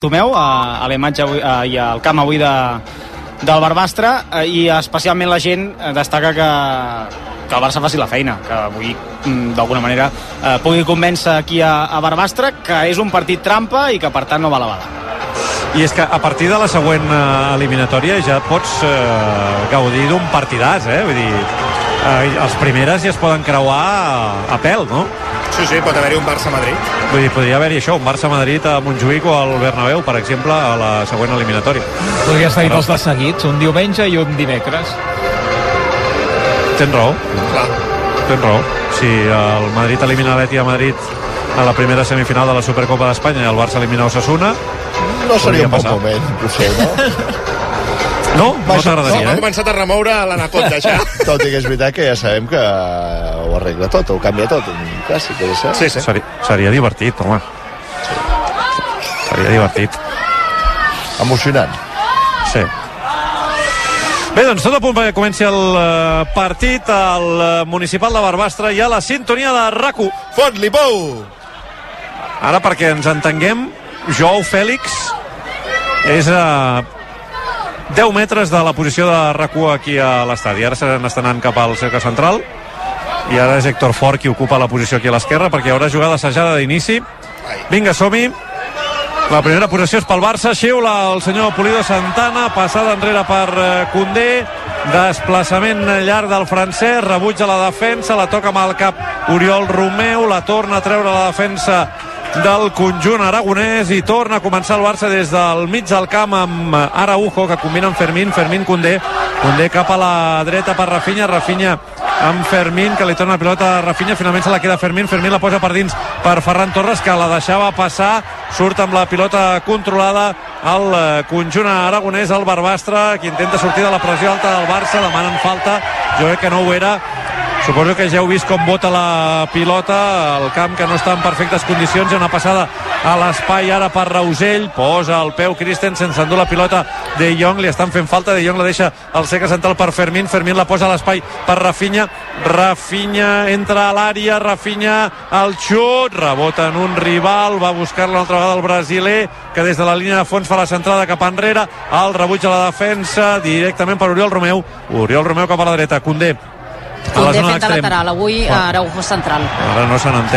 Tomeu, a la imatge i al camp avui del Barbastre, i especialment la gent destaca que el Barça faci la feina, que avui d'alguna manera pugui convèncer aquí a Barbastre que és un partit trampa i que per tant no va a la bala. I és que a partir de la següent eliminatòria ja pots gaudir d'un partidàs, vull dir, els primeres ja es poden creuar a pèl, no? Sí, pot haver-hi un Barça-Madrid. Vull dir, podria haver-hi això, un Barça-Madrid a Montjuïc o al Bernabéu, per exemple, a la següent eliminatòria. Podria estar dos de seguits, un diumenge i un dimecres. Tens raó. Clar. Tens raó. Si el Madrid elimina l'Eti a Madrid a la primera semifinal de la Supercopa d'Espanya i el Barça elimina Osasuna, no seria un bon moment, potser, no? No t'agradaria, no, ha començat a remoure l'anaconda ja. Tot i que és veritat que ja sabem que ho arregla tot, ho canvia tot, un clàssic, sí. Seria divertit, home. Sí. Seria divertit. Emocionant. Sí. Bé, doncs tot a punt perquè comenci el partit al Municipal de Barbastre i a la sintonia de RAC1. Fot-li, Pou! Ara, perquè ens entenguem, Joao Fèlix és a 10 metres de la posició de RAC1 aquí a l'estadi. Ara se n'està anant cap al cercle central i ara és Héctor Fort qui ocupa la posició aquí a l'esquerra perquè hi haurà jugada assajada d'inici. Vinga, som-hi. La primera posició és pel Barça, xiula el senyor Pulido Santana, passada enrere per Koundé, desplaçament llarg del francès, rebutja la defensa, la toca amb el cap Oriol Romeu, la torna a treure la defensa del conjunt aragonès i torna a començar el Barça des del mig del camp amb Araujo, que combina amb Fermín, Koundé cap a la dreta per Rafinha amb Fermín, que li torna la pilota a Rafinha, finalment se la queda Fermín la posa per dins per Ferran Torres, que la deixava passar, surt amb la pilota controlada el conjunt aragonès, el Barbastre, que intenta sortir de la pressió alta del Barça, demanen falta, jo crec que no ho era. Suposo que ja heu vist com bota la pilota al camp, que no està en perfectes condicions. Hi ha una passada a l'espai ara per Rausell, posa el peu Christensen, s'endú la pilota De Jong, li estan fent falta, De Jong la deixa al cercle central per Fermín la posa a l'espai per Rafinha entra a l'àrea, Rafinha al xut, rebota en un rival, va buscar-la una altra vegada el brasiler, que des de la línia de fons fa la centrada cap enrere, el rebuig a la defensa directament per Oriol Romeu cap a la dreta, Koundé fent de lateral, avui Araujo central. Ara no s'han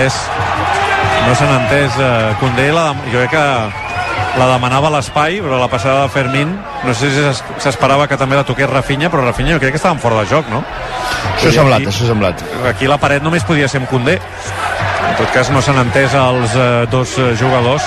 entès Koundé, jo crec que la demanava a l'espai, però la passada de Fermín no sé si s'esperava que també la toqués Rafinha, però Rafinha jo crec que estaven fora de joc, no? Això ha semblat. Aquí la paret només podia ser amb Koundé. En tot cas no s'han entès els dos jugadors.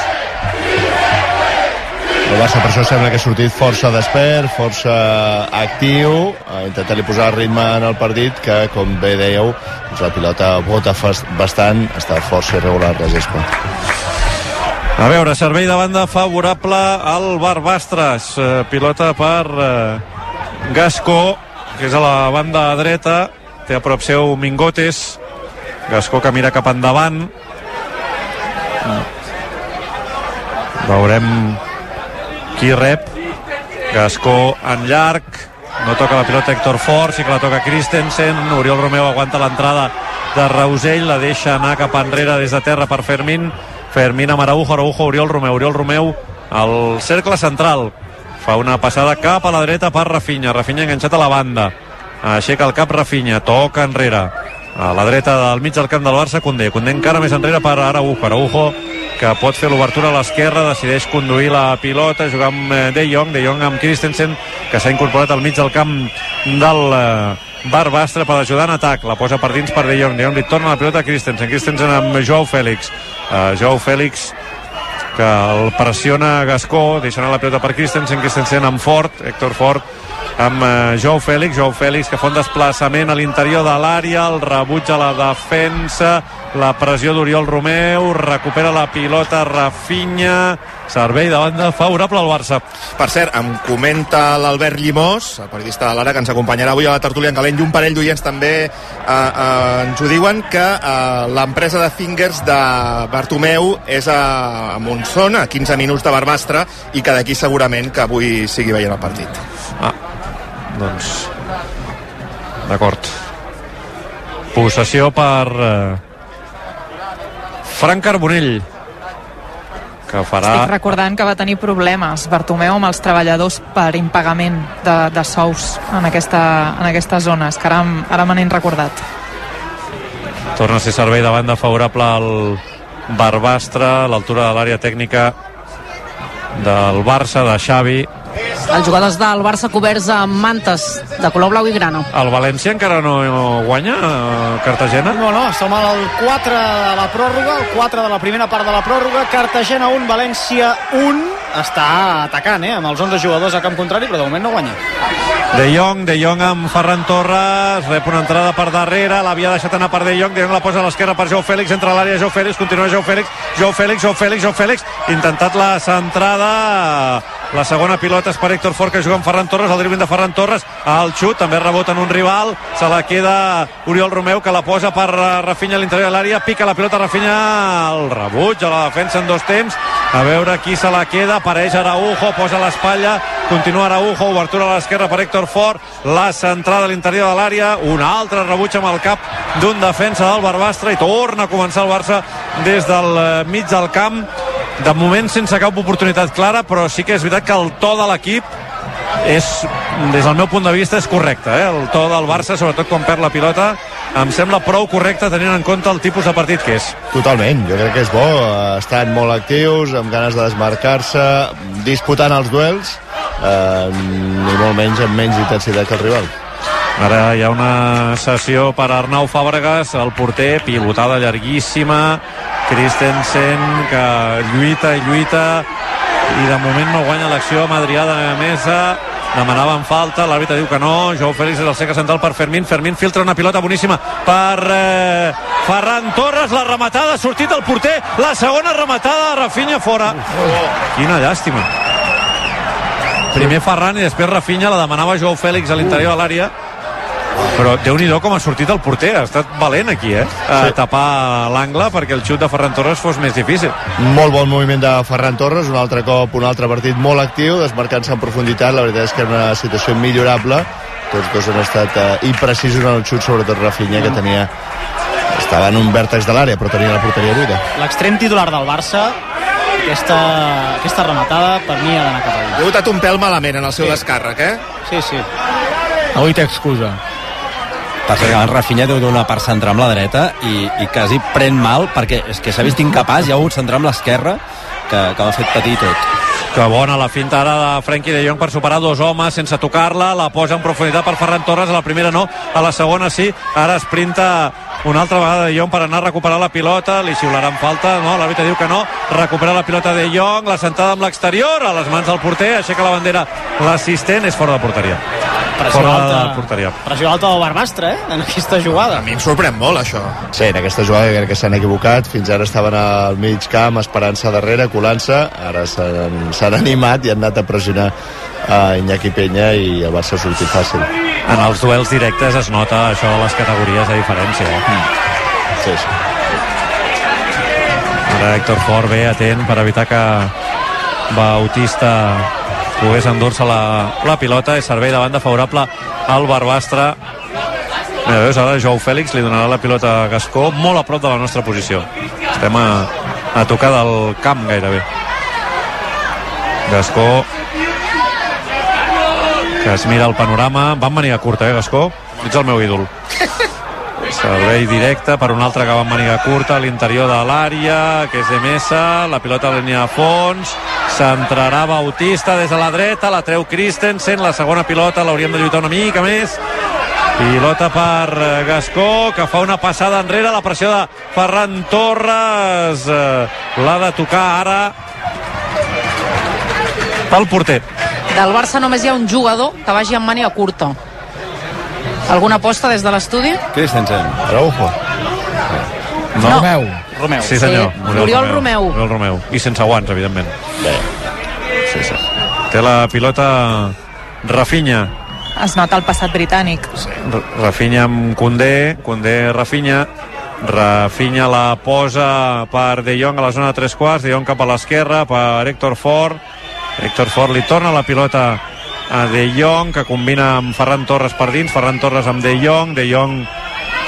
El Barça per això sembla que ha sortit força despert, força actiu, intentant-li posar ritme en el partit, que com bé dèieu, la pilota bota bastant, està força irregular la gespa. A veure, servei de banda favorable al Barbastres, pilota per Gascó, que és a la banda dreta, té a prop seu Mingotes, Gascó que mira cap endavant, veurem qui rep. Gascó en llarg, no toca la pilota Héctor Fort, sí que la toca Christensen, Oriol Romeu aguanta l'entrada de Rausell, la deixa anar cap enrere des de terra per Fermín amb Araujo, Oriol Romeu al cercle central, fa una passada cap a la dreta per Rafinha enganxat a la banda, aixeca el cap Rafinha, toca enrere a la dreta del mig del camp del Barça, Koundé encara més enrere per Araujo, que pot fer l'obertura a l'esquerra, decideix conduir la pilota, jugar amb De Jong amb Christensen, que s'ha incorporat al mig del camp del Barbastre per ajudar en atac, la posa per dins per De Jong li torna la pilota a Christensen amb Joao Fèlix que el pressiona Gascó, deixa anar la pilota per Christensen amb Héctor Fort amb Joao Fèlix que fa un desplaçament a l'interior de l'àrea, el rebuig a la defensa, la pressió d'Oriol Romeu, recupera la pilota Rafinha, servei de banda favorable al Barça. Per cert, em comenta l'Albert Llimós, el periodista de l'Ara, que ens acompanyarà avui a la tertúlia en calent, i un parell d'oients també ens ho diuen, que l'empresa de Fingers de Bartomeu és a Montsona, a 15 minuts de Barbastre, i que d'aquí segurament que avui sigui veient el partit. Doncs d'acord, possessió per Frank Carbonell, que farà... Estic recordant que va tenir problemes Bartomeu amb els treballadors per impagament de sous en aquestes zones, que ara me n'he recordat. Torna a ser servei de banda favorable al Barbastre, a l'altura de l'àrea tècnica del Barça, de Xavi. Els jugadors del Barça coberts amb mantes de color blau i grana. El València encara no guanya, Cartagena? No, estem al 4 de la pròrroga, el 4 de la primera part de la pròrroga. Cartagena 1, València 1. Està atacant, amb els 11 jugadors a camp contrari, però de moment no guanya. De Jong amb Ferran Torres, rep una entrada per darrere, l'havia deixat anar per De Jong la posa a l'esquerra per Joao Fèlix, entra a l'àrea Joao Fèlix, continua Joao Fèlix, intentat la centrada, la segona pilota és per Héctor Fort, que juga amb Ferran Torres, el dribbling de Ferran Torres, el xut, també rebota en un rival, se la queda Oriol Romeu, que la posa per Rafinha a l'interior de l'àrea, pica la pilota Rafinha, el rebuig a la defensa en dos temps, a veure qui se la queda, apareix Araujo, posa l'espatlla, continua Araujo, obertura a l'esquerra per Héctor Fort, la centrada a l'interior de l'àrea, un altre rebuig amb el cap d'un defensa del Barbastre, i torna a començar el Barça des del mig del camp, de moment sense cap oportunitat clara, però sí que és veritat que el to de l'equip és, des del meu punt de vista, és correcte, el to del Barça, sobretot quan perd la pilota, em sembla prou correcte tenint en compte el tipus de partit que és. Totalment, jo crec que és bo, estan molt actius, amb ganes de desmarcar-se, disputant els duels, ni molt menys amb menys intensitat que el rival. Ara hi ha una sessió per Arnau Fàbregas, el porter, pivotada llarguíssima, Christensen, que lluita i de moment no guanya l'acció amb Adrià de Mesa, demanaven falta, l'àrbitre diu que no, Joao Fèlix és el cercle central per Fermín filtra una pilota boníssima per Ferran Torres, la rematada, ha sortit el porter, la segona rematada de Rafinha fora. Quina llàstima. Primer Ferran i després Rafinha, la demanava Joao Fèlix a l'interior de l'àrea, però Déu-n'hi-do com ha sortit el porter, ha estat valent aquí, a tapar l'angle perquè el xut de Ferran Torres fos més difícil. Molt bon moviment de Ferran Torres, un altre cop, un altre partit molt actiu, desmarcant-se en profunditat, la veritat és que era una situació millorable, tots dos han estat imprecisos en el xut, sobretot Rafinha, que estava en un vèrtex de l'àrea, però tenia la porteria buida. L'extrem titular del Barça, aquesta rematada per mi ha d'anar cap allà. Ha votat un pèl malament en el seu descàrrec, Sí. Avui té excusa. Passa que el Rafinha deu donar per centrar amb la dreta i quasi pren mal, perquè és que s'ha vist incapaç, ja ha hagut centrar amb l'esquerra, que l'ha fet patir tot. Que bona la finta ara de Frenkie de Jong per superar dos homes sense tocar-la, la posa en profunditat per Ferran Torres, a la primera no, a la segona sí, ara esprinta una altra vegada de Jong per anar a recuperar la pilota, li xiularan falta, no, l'àrbitre diu que no, recupera la pilota de Jong, la sentada amb l'exterior, a les mans del porter, aixeca la bandera l'assistent, és fora de porteria. Pressió alta del Barbastre, en aquesta jugada. A mi em sorprèn molt, això. Sí, en aquesta jugada crec que s'han equivocat, fins ara estaven al mig camp, esperant-se darrere, colant-se, ara s'han animat i han anat a pressionar a Iñaki Peña i el Barça ha sortit fàcil. En els duels directes es nota això de les categories de diferència. Sí. Ara Héctor Fort bé atent per evitar que Bautista pogués endur-se la pilota, és servei de banda favorable al Barbastre. Mira, veus, ara Joao Fèlix li donarà la pilota a Gascó, molt a prop de la nostra posició. Estem a tocar del camp gairebé. Gascó, que es mira el panorama, van màniga curta, Gascó? Ets el meu ídol. Servei directe per un altre que va amb màniga curta a l'interior de l'àrea, que és de Mesa, la pilota a la línia de fons, centrarà Bautista des de la dreta, la treu Christensen, la segona pilota l'hauríem de lluitar una mica més, pilota per Gascó, que fa una passada enrere, la pressió de Ferran Torres, l'ha de tocar ara el porter. Del Barça només hi ha un jugador que vagi amb màniga curta. Alguna aposta des de l'estudi? Christensen. Araujo. No. Romeu. Sí, senyor. Oriol Romeu. Oriol Romeu. I sense guants, evidentment. Bé. Sí. Té la pilota Rafinha. Es nota el passat britànic. Rafinha amb Koundé, Rafinha la posa per De Jong a la zona de tres quarts, De Jong cap a l'esquerra per Héctor Fort li torna la pilota a De Jong, que combina amb Ferran Torres per dins, Ferran Torres amb De Jong que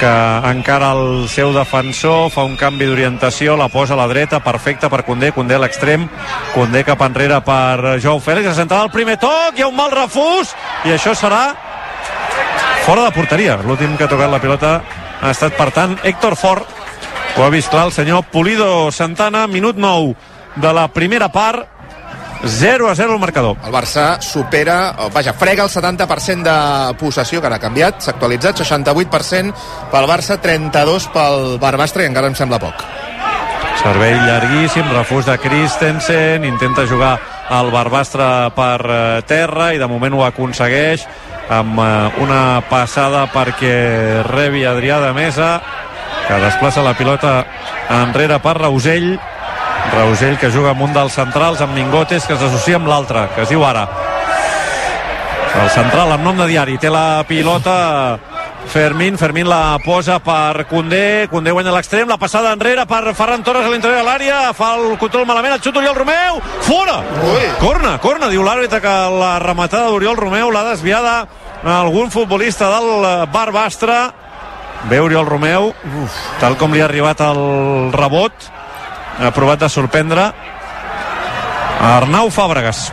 que encara el seu defensor, fa un canvi d'orientació, la posa a la dreta, perfecta per Koundé a l'extrem, Koundé cap enrere per Joao Fèlix, la centrada al primer toc, hi ha un mal refús, i això serà fora de porteria. L'últim que ha tocat la pilota ha estat, per tant, Héctor Fort. Ho ha vist clar el senyor Pulido Santana. Minut 9 de la primera part, 0-0 el marcador. El Barça frega el 70% de possessió, que ara ha canviat, s'ha actualitzat, 68% pel Barça, 32% pel Barbastre, i encara em sembla poc. Servei llarguíssim, refús de Christensen, intenta jugar el Barbastre per terra i de moment ho aconsegueix amb una passada perquè rebi Adrià de Mesa, que desplaça la pilota enrere per Rausell, que juga amb un dels centrals, amb Mingotes, que s'associa amb l'altre, que es diu Ara. El central amb nom de diari té la pilota, Fermín la posa per Koundé guanya a l'extrem, la passada enrere per Ferran Torres a l'interior de l'àrea, fa el control malament, el xut Oriol Romeu, fora! Corna, diu l'àrbitre, que la rematada d'Oriol Romeu l'ha desviada algun futbolista del Barbastre. Ve Oriol Romeu, tal com li ha arribat el rebot, ha provat de sorprendre Arnau Fàbregas.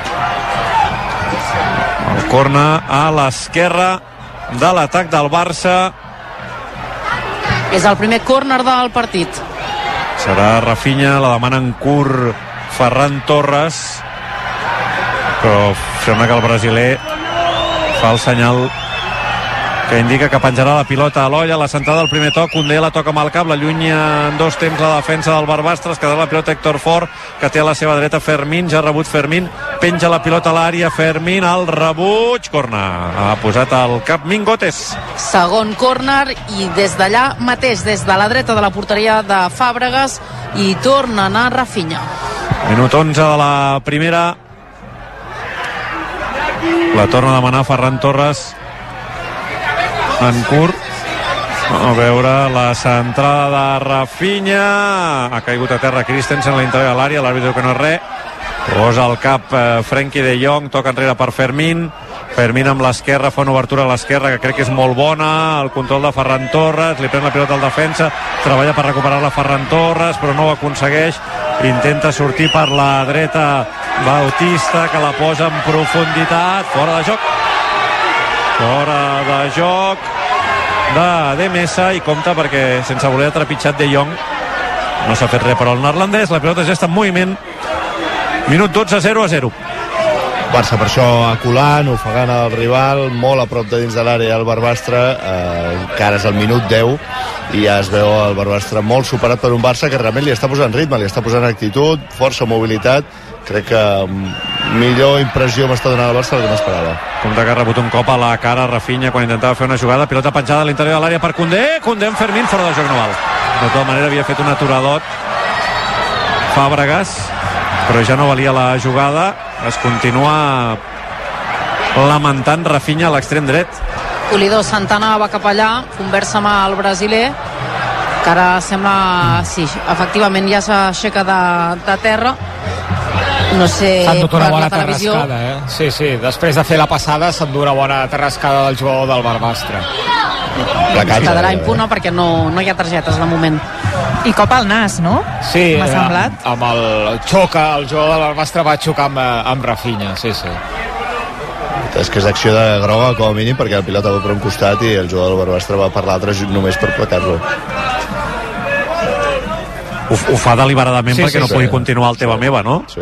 El corna a l'esquerra de l'atac del Barça. És el primer córner del partit. Serà Rafinha, la demana en curt Ferran Torres, però sembla que el brasiler fa el senyal que indica que penjarà la pilota a l'olla. La centrada del primer toc, Koundé la toca amb el cap, la llunya en dos temps la defensa del Barbastre, es quedarà la pilota Héctor Fort, que té a la seva dreta Fermín, ja ha rebut Fermín, penja la pilota a l'àrea, Fermín, al rebuig, corna, ha posat al cap Mingotes. Segon córner, i des d'allà mateix, des de la dreta de la porteria de Fàbregas, i torna a anar Rafinha. Minut 11 de la primera, la torna a demanar Ferran Torres en curt. A veure, la centrada de Rafinha, ha caigut a terra Christensen a l'interior de l'àrea, l'àrbitre que no és res, posa el cap Frenkie de Jong, toca enrere per Fermín amb l'esquerra, fa una obertura a l'esquerra que crec que és molt bona, el control de Ferran Torres, li pren la pilota al defensa, treballa per recuperar-la Ferran Torres, però no ho aconsegueix, intenta sortir per la dreta Bautista, que la posa en profunditat, fora de joc de Mesa, i compta perquè sense voler trepitjat de Jong no s'ha fet res, però el neerlandès, la pilota ja està en moviment. Minut 12, 0-0. Barça per això aculant, ofegant el rival, molt a prop de dins de l'àrea el Barbastre, encara és el minut 10 i ja es veu el Barbastre molt superat per un Barça que realment li està posant ritme, li està posant actitud, força, mobilitat. Crec que millor impressió m'està donant el Barça del que m'esperava. Compte que ha rebut un cop a la cara Rafinha quan intentava fer una jugada, pilota penjada a l'interior de l'àrea per Koundé amb Fermín, fora de joc no val. De tota manera havia fet un aturadot Fàbregas, però ja no valia la jugada. Es continua lamentant Rafinha a l'extrem dret. Pulido Santana va cap allà, conversa amb el brasiler, que ara sembla, sí, efectivament ja s'aixeca de terra. No sé, s'endut una bona la televisió... terrascada, Sí, després de fer la passada s'endut una bona terrascada del jugador del Barbastre. Es quedarà impune perquè no hi ha targetes de moment. I cop al nas, no? Sí, m'ha semblat. Amb el xoca, el jugador del Barbastre va xocar amb Rafinha, sí. És que és acció de groga com a mínim, perquè el pilota va per un costat i el jugador del Barbastre va per l'altre només per placar-lo. Ho fa deliberadament perquè no pugui continuar el teva-meva, no? Sí.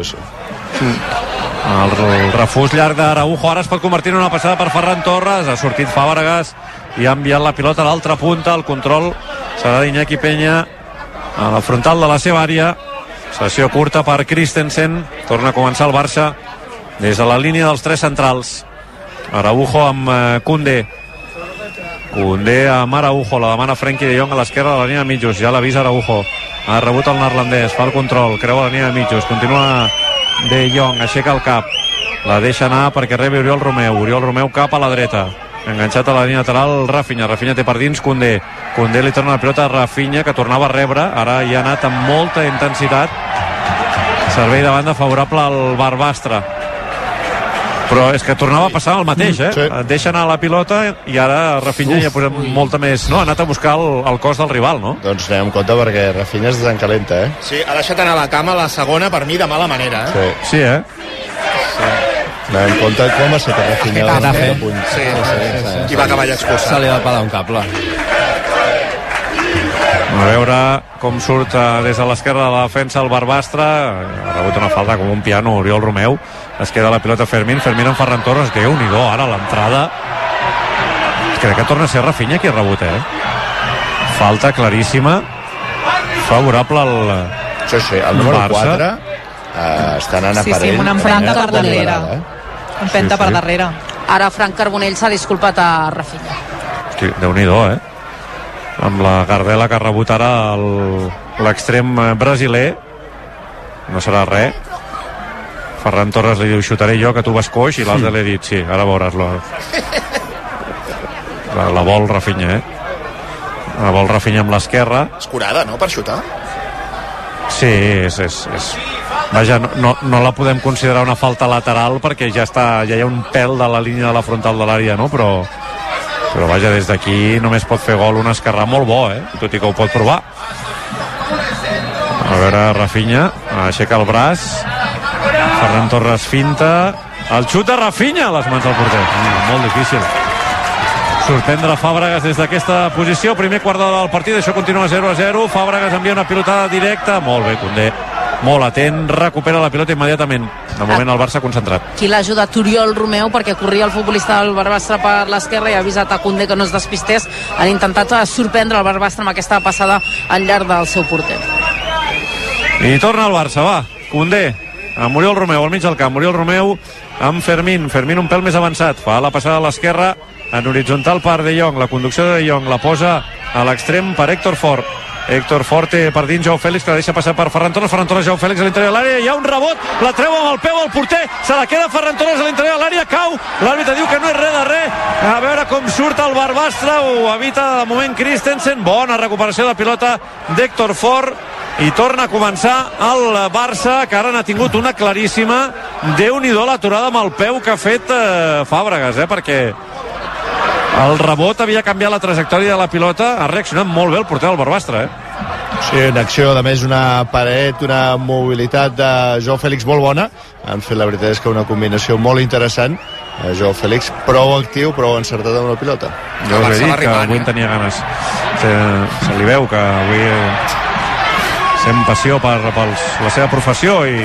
El refús llarg d'Araujo ara es pot convertir en una passada per Ferran Torres, ha sortit Fàbregas i ha enviat la pilota a l'altra punta, el control serà d'Iñaki Peña a la frontal de la seva àrea, sessió curta per Christensen, torna a començar el Barça des de la línia dels tres centrals. Araujo amb Koundé amb Araujo, la demana Frenkie de Jong a l'esquerra de la línia de mitjos, ja l'ha vist Araujo, ha rebut el neerlandès, fa el control, creua la línia de mitjos, continua de Jong, aixeca el cap, la deixa anar perquè rebi Oriol Romeu cap a la dreta, enganxat a la línia lateral Rafinha té per dins Koundé li torna la pilota a Rafinha, que tornava a rebre, ara hi ha anat amb molta intensitat, servei de banda favorable al Barbastre. Però és que tornava a passar el mateix, sí. Deixa anar la pilota i ara Rafinha ja ha posat molta més, no? Ha anat a buscar el cos del rival, no? Doncs anem amb compte perquè Rafinha es desencalenta, Sí, ha deixat anar la cama a la segona, per mi, de mala manera, Sí, Anem amb compte com ha estat Rafinha. I va acabar allà expulsat. Se li ha de pelar un cable. A veure com surt des de l'esquerra de la defensa el Barbastre. Ha rebut una falta com un piano Oriol Romeu. Es queda la pilota Fermín amb Ferran Torres. Déu-n'hi-do, ara l'entrada. Crec que torna a ser Rafinha qui ha rebut, Falta claríssima, favorable al el número Barça. 4 està anant a Sí, una empenta per darrere. Empenta per darrere. Ara Frank Carbonell s'ha disculpat a Rafinha. Hosti, Déu-n'hi-do, amb la Gardela que ha rebut ara l'extrem brasiler. No serà res. Ferran Torres li diu, xutaré jo, que tu vas coix, i l'altre li ha dit, sí, ara veuràs-lo. La vol Rafinha, La vol Rafinha amb l'esquerra. Escurada, no?, per xutar. Sí, és... Vaja, no la podem considerar una falta lateral perquè ja hi ha un pèl de la línia de la frontal de l'àrea, no? Però vaja, des d'aquí només pot fer gol un esquerrà molt bo, tot i que ho pot provar. A veure, Rafinha aixeca el braç, Ferran Torres finta, el xut de Rafinha a les mans del porter. Molt difícil sorprendre Fàbregas des d'aquesta posició. Primer quart d'hora del partit, això continua 0-0. Fàbregas envia una pilotada directa, molt bé Koundé, molt atent, recupera la pilota immediatament. De moment el Barça concentrat. Qui l'ha ajudat? Oriol Romeu, perquè corria el futbolista del Barbastre per l'esquerra i ha avisat a Koundé que no es despistés. Han intentat sorprendre el Barbastre amb aquesta passada al llarg del seu porter. I torna el Barça, va, Koundé amb Oriol Romeu al mig del camp. Oriol Romeu amb Fermín un pèl més avançat, fa la passada a l'esquerra en horitzontal per De Jong, la conducció de De Jong la posa a l'extrem per Héctor Fort. Héctor Fort té per dins Joao Fèlix, que la deixa passar per Ferran Torres, Joao Fèlix a l'interior de l'àrea, hi ha un rebot, la treu amb el peu al porter, se la queda Ferran Torres a l'interior de l'àrea, cau, l'àrbitre diu que no és res de res, a veure com surt el Barbastre, ho evita de moment Christensen, bona recuperació de pilota d'Héctor Fort, i torna a començar el Barça, que ara n'ha tingut una claríssima. Déu-n'hi-do l'aturada amb el peu que ha fet Fàbregas, perquè el rebot havia canviat la trajectòria de la pilota, ha reaccionat molt bé el porter del Barbastre, Sí, una acció, a més, una paret, una mobilitat de Joao Fèlix molt bona. Han fet, la veritat és que una combinació molt interessant. Joao Fèlix prou actiu, prou encertat amb la pilota. Jo us he dit que avui en tenia ganes. Se li veu que avui sent passió per la seva professió i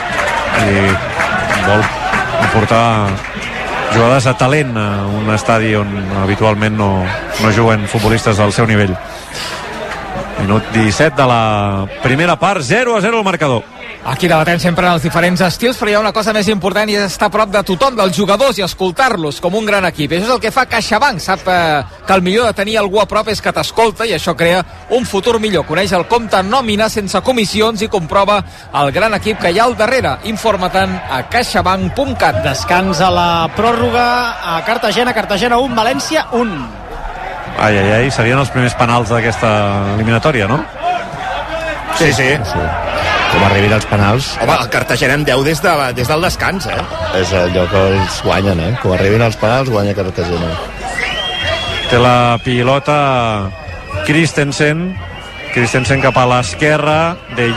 vol portar jugades de talent a un estadi on habitualment no juguen futbolistes del seu nivell. Minut 17 de la primera part, 0-0 el marcador. Aquí debatem sempre en els diferents estils, però hi ha una cosa més important i és estar a prop de tothom, dels jugadors, i escoltar-los com un gran equip. I això és el que fa CaixaBank. Sap que el millor de tenir algú a prop és que t'escolta, i això crea un futur millor. Coneix el compte nòmina sense comissions i comprova el gran equip que hi ha al darrere. Informa-te'n a caixabank.cat. Descans a la pròrroga a Cartagena 1, València 1. Ai, serien els primers penals d'aquesta eliminatòria, no? Sí. Com arribin els penals. Home, el Cartagena en 10 des del descans, És allò que ells guanyen, Com arribin els penals, guanya Cartagena. Té la pilota Christensen cap a l'esquerra, De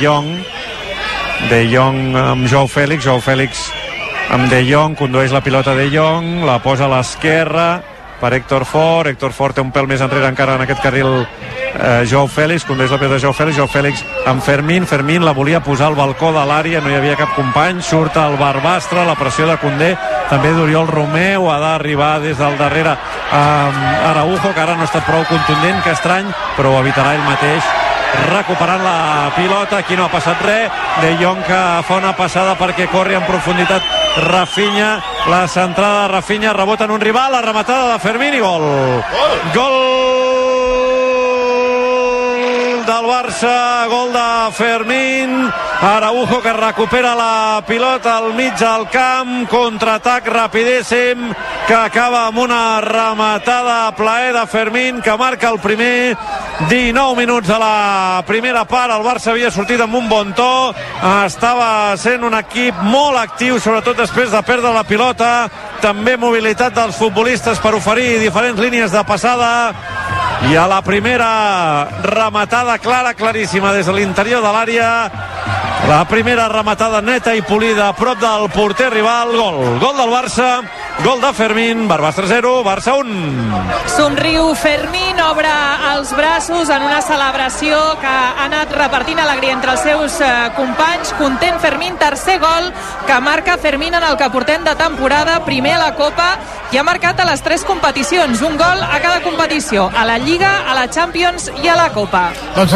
Jong amb Joao Fèlix amb De Jong, condueix la pilota De Jong, la posa a l'esquerra per Héctor Fort té un pèl més enrere encara en aquest carril Joao Fèlix, condueix la pilota de Joao Fèlix amb Fermín la volia posar al balcó de l'àrea, no hi havia cap company, surt el Barbastre, la pressió de Koundé, també d'Oriol Romeu, ha d'arribar des del darrere Araujo, que ara no ha estat prou contundent, que estrany, però ho evitarà ell mateix, recuperant la pilota. Aquí no ha passat res. De Jong que fa una passada perquè corri en profunditat Rafinha, la centrada de Rafinha, rebota en un rival, la rematada de Fermín i gol del del Barça, gol de Fermín. Araujo que recupera la pilota al mig del camp, contraatac rapidíssim que acaba amb una rematada a plaer de Fermín, que marca el primer. 19 minuts de la primera part, el Barça havia sortit amb un bon to, estava sent un equip molt actiu, sobretot després de perdre la pilota, també mobilitat dels futbolistes per oferir diferents línies de passada, i a la primera rematada clara, claríssima des de l'interior de l'àrea, la primera rematada neta i polida a prop del porter rival, gol del Barça, gol de Fermín. Barbastre 0, Barça 1. Somriu Fermín, obre els braços en una celebració que ha anat repartint alegria entre els seus companys. Content Fermín, tercer gol que marca Fermín en el que portem de temporada, primer a la Copa, i ha marcat a les 3 competicions, un gol a cada competició, a la Lliga, a la Champions i a la Copa. Doncs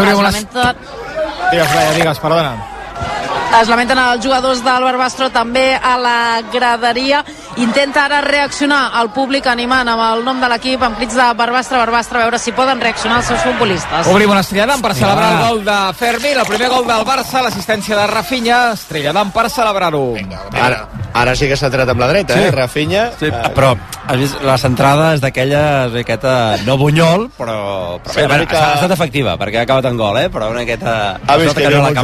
Digues, perdona. Es lamenten els jugadors del Barbastro també a la graderia. Intenta ara reaccionar el públic animant amb el nom de l'equip, amb crits de Barbastre, a veure si poden reaccionar els seus futbolistes. Obrim una estrella d'am per celebrar el gol de Fermín, el primer gol del Barça, l'assistència de Rafinha, estrella d'am per celebrar-ho. Ara sí que s'ha entrat amb la dreta, Rafinha. Sí, però has vist, la centrada és d'aquella miqueta, no bunyol, però sí, ha estat efectiva, perquè ha acabat en gol, però una miqueta... Ha vist que hi havia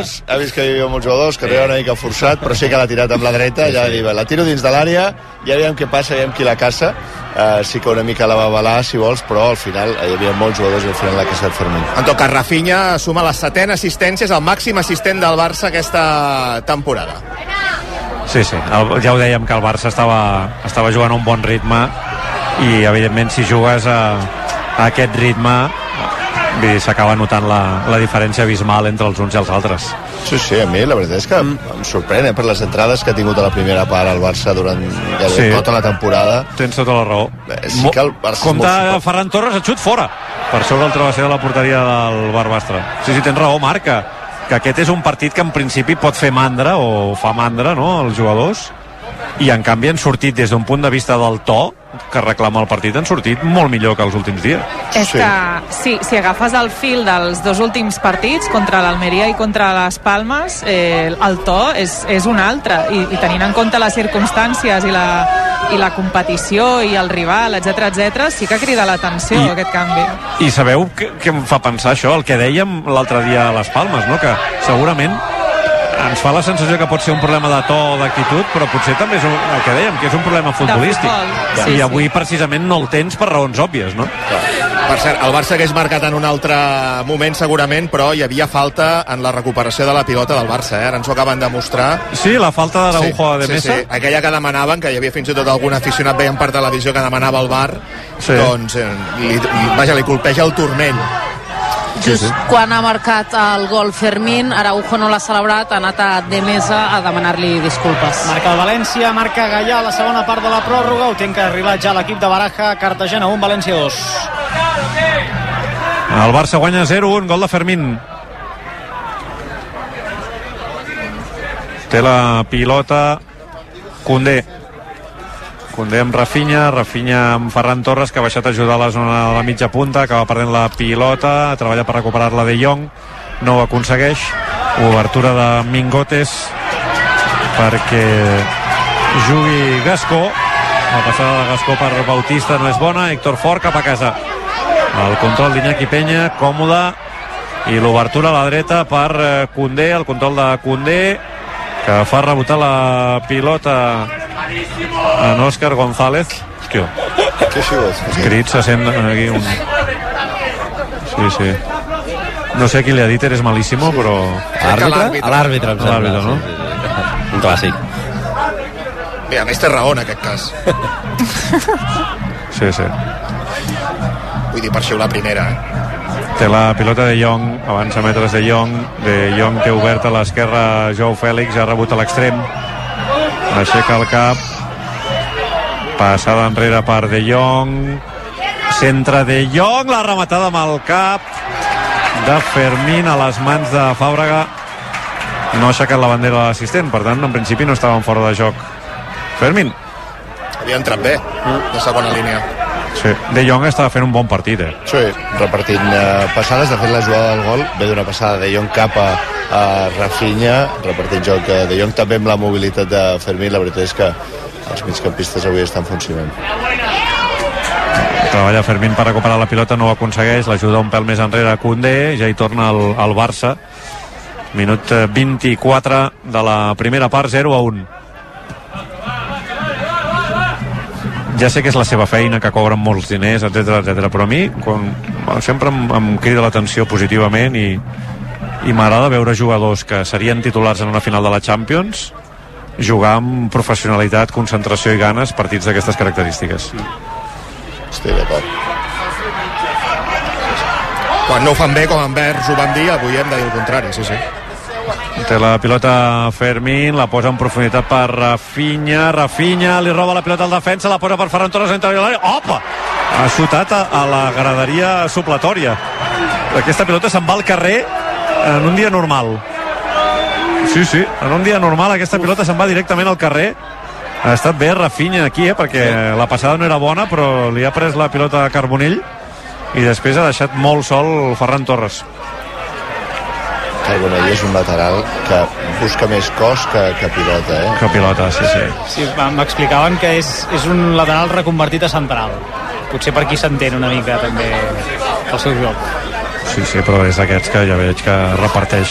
molts jugadors, que era una mica forçat, però sí que l'ha tirat amb la dreta, ja la tiro dins de l'àrea, ja veiem què passa, veiem qui la caça. Sí que una mica la va avalar, si vols, però al final hi havia molts jugadors i al final l'ha caçat Fermín. En tot cas, Rafinha suma la 7ª assistència, és el màxim assistent del Barça aquesta temporada. Sí, ja ho dèiem que el Barça estava jugant a un bon ritme, i evidentment si jugues a aquest ritme s'acaba notant la diferència abismal entre els uns i els altres. Sí, a mi la veritat és que em sorprèn per les entrades que ha tingut a la primera part el Barça durant tota la temporada. Tens tota la raó. Sí que el Barça compta Ferran Torres, el xut fora per sobre el travesser de la porteria del Barbastre. Sí, tens raó, Marc, que aquest és un partit que en principi pot fer mandra o fa mandra, no?, als jugadors, i en canvi han sortit des d'un punt de vista del to que reclama el partit, han sortit molt millor que els últims dies. És que si agafes el fil dels 2 últims partits, contra l'Almeria i contra les Palmes, el to és un altre, i tenint en compte les circumstàncies i la competició i el rival, etc, sí que crida l'atenció aquest canvi. I sabeu què em fa pensar això? El que dèiem l'altre dia a les Palmes, no?, que segurament ens fa la sensació que pot ser un problema de to o d'actitud, però potser també és el que dèiem, que és un problema futbolístic. I avui precisament no el tens per raons òbvies, no? Per cert, el Barça hagués marcat en un altre moment segurament, però hi havia falta en la recuperació de la pilota del Barça, Ara ens ho acaben de mostrar. Sí, la falta d'Araujo de Mesa. Sí, aquella que demanaven, que hi havia fins i tot algun aficionat veient per televisió que demanava el VAR, doncs li colpeja el turmell. Just quan ha marcat el gol Fermín, Araujo no l'ha celebrat, ha anat a De Mesa a demanar-li disculpes. Marca el València, marca Gallà a la segona part de la pròrroga, ho té que arribar ja l'equip de Baraja. Cartagena 1, València 2. El Barça guanya 0-1, gol de Fermín. Té la pilota Koundé amb Rafinha amb Ferran Torres, que ha baixat a ajudar a la zona de la mitja punta, acaba perdent la pilota, treballa per recuperar-la de Jong, no ho aconsegueix. Obertura de Mingotes perquè jugui Gascó. La passada de Gascó per Bautista no és bona. Héctor Fort cap a casa. El control d'Iñaki Peña, còmode, i l'obertura a la dreta per Koundé, el control de Koundé, que fa rebotar la pilota en Òscar González. Hòstia, els crits se sent aquí un... Sí. No sé qui li ha dit, eres malíssimo, però... L'àrbitre, no? Un clàssic. Bé, a més té raó en aquest cas. Sí. Vull dir, per això la primera, Té la pilota de Jong, avança metres de Jong té obert a l'esquerra Joao Fèlix, ha rebut a l'extrem, aixeca el cap, passada enrere per De Jong, centre De Jong, la rematada amb el cap de Fermín a les mans de Fàbrega, no ha aixecat la bandera de l'assistent, per tant en principi no estaven fora de joc. Fermín havia entrat bé de segona línia. Sí, De Jong estava fent un bon partit, Sí, repartint passades. De fet, la jugada del gol ve d'una passada de Jong cap a Rafinha, repartint joc De Jong, també amb la mobilitat de Fermín. La veritat és que els migcampistes avui estan funcionant. Treballa Fermín per recuperar la pilota, no ho aconsegueix, l'ajuda un pèl més enrere a Koundé, ja hi torna al Barça. Minut 24 de la primera part, 0-1. Ja sé que és la seva feina, que cobren molts diners, etc, però a mi sempre em crida l'atenció positivament i m'agrada veure jugadors que serien titulars en una final de la Champions jugar amb professionalitat, concentració i ganes partits d'aquestes característiques. Estic d'acord. Quan no ho fan bé, com Anvers ho van dir, avui hem de dir el contrari, sí. Té la pilota Fermín, la posa en profunditat per Rafinha li roba la pilota al defensa, la posa per Ferran Torres a l'interior de l'àrea. Opa! Ha xutat a la graderia supletòria. Aquesta pilota se'n va al carrer en un dia normal. Sí, en un dia normal aquesta pilota se'n va directament al carrer. Ha estat bé Rafinha aquí, perquè la passada no era bona, però li ha pres la pilota a Carbonell i després ha deixat molt sol Ferran Torres. Carbonell és un lateral que busca més cos que pilota, Que pilota, sí. Sí, m'explicaven que és un lateral reconvertit a central. Potser per aquí s'entén una mica també el seu joc. Sí, però és d'aquests que ja veig que reparteix.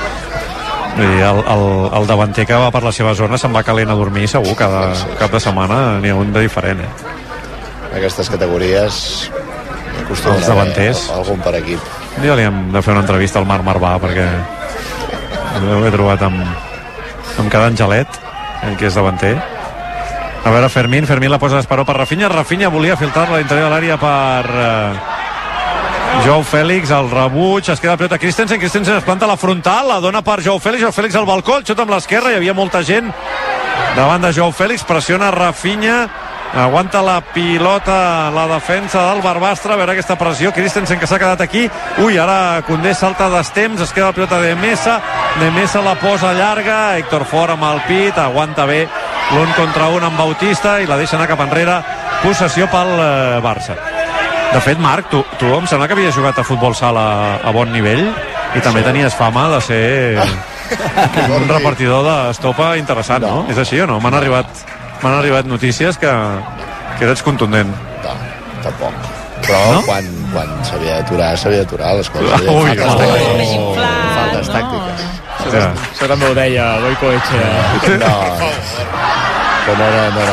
El davanter que va per la seva zona se'n va calent a dormir segur, cada cap de setmana n'hi ha un de diferent. Aquestes categories acostumen els davanters algun per equip. Ja li hem de fer una entrevista al Marc Marvà, perquè ho he trobat amb cada angelet, que és davanter. A veure, Fermín la posa d'esperó per Rafinha volia filtrar-la a l'interior de l'àrea per Joao Félix, el rebuig, es queda la pilota Christensen es planta a la frontal, la dona per Joao Félix al balcó, el xut amb l'esquerra, hi havia molta gent davant de Joao Félix, pressiona Rafinha, aguanta la pilota la defensa del Barbastre, a veure aquesta pressió, Christensen que s'ha quedat aquí, ara Koundé salta d'estemps, es queda la pilota de Mesa la posa llarga, Héctor Fort amb el pit, aguanta bé l'un contra un amb Bautista i la deixa anar cap enrere, possessió pel Barça. De fet, Marc, tu em sembla que havies jugat a futbol sala a bon nivell i també tenies fama de ser un repartidor d'estopa interessant, no? És així o no? M'han arribat notícies que eres contundent. No, tampoc. Però no? quan s'havia d'aturar les coses. Faltes tàctiques. Això també ho deia Goico Etxea. No era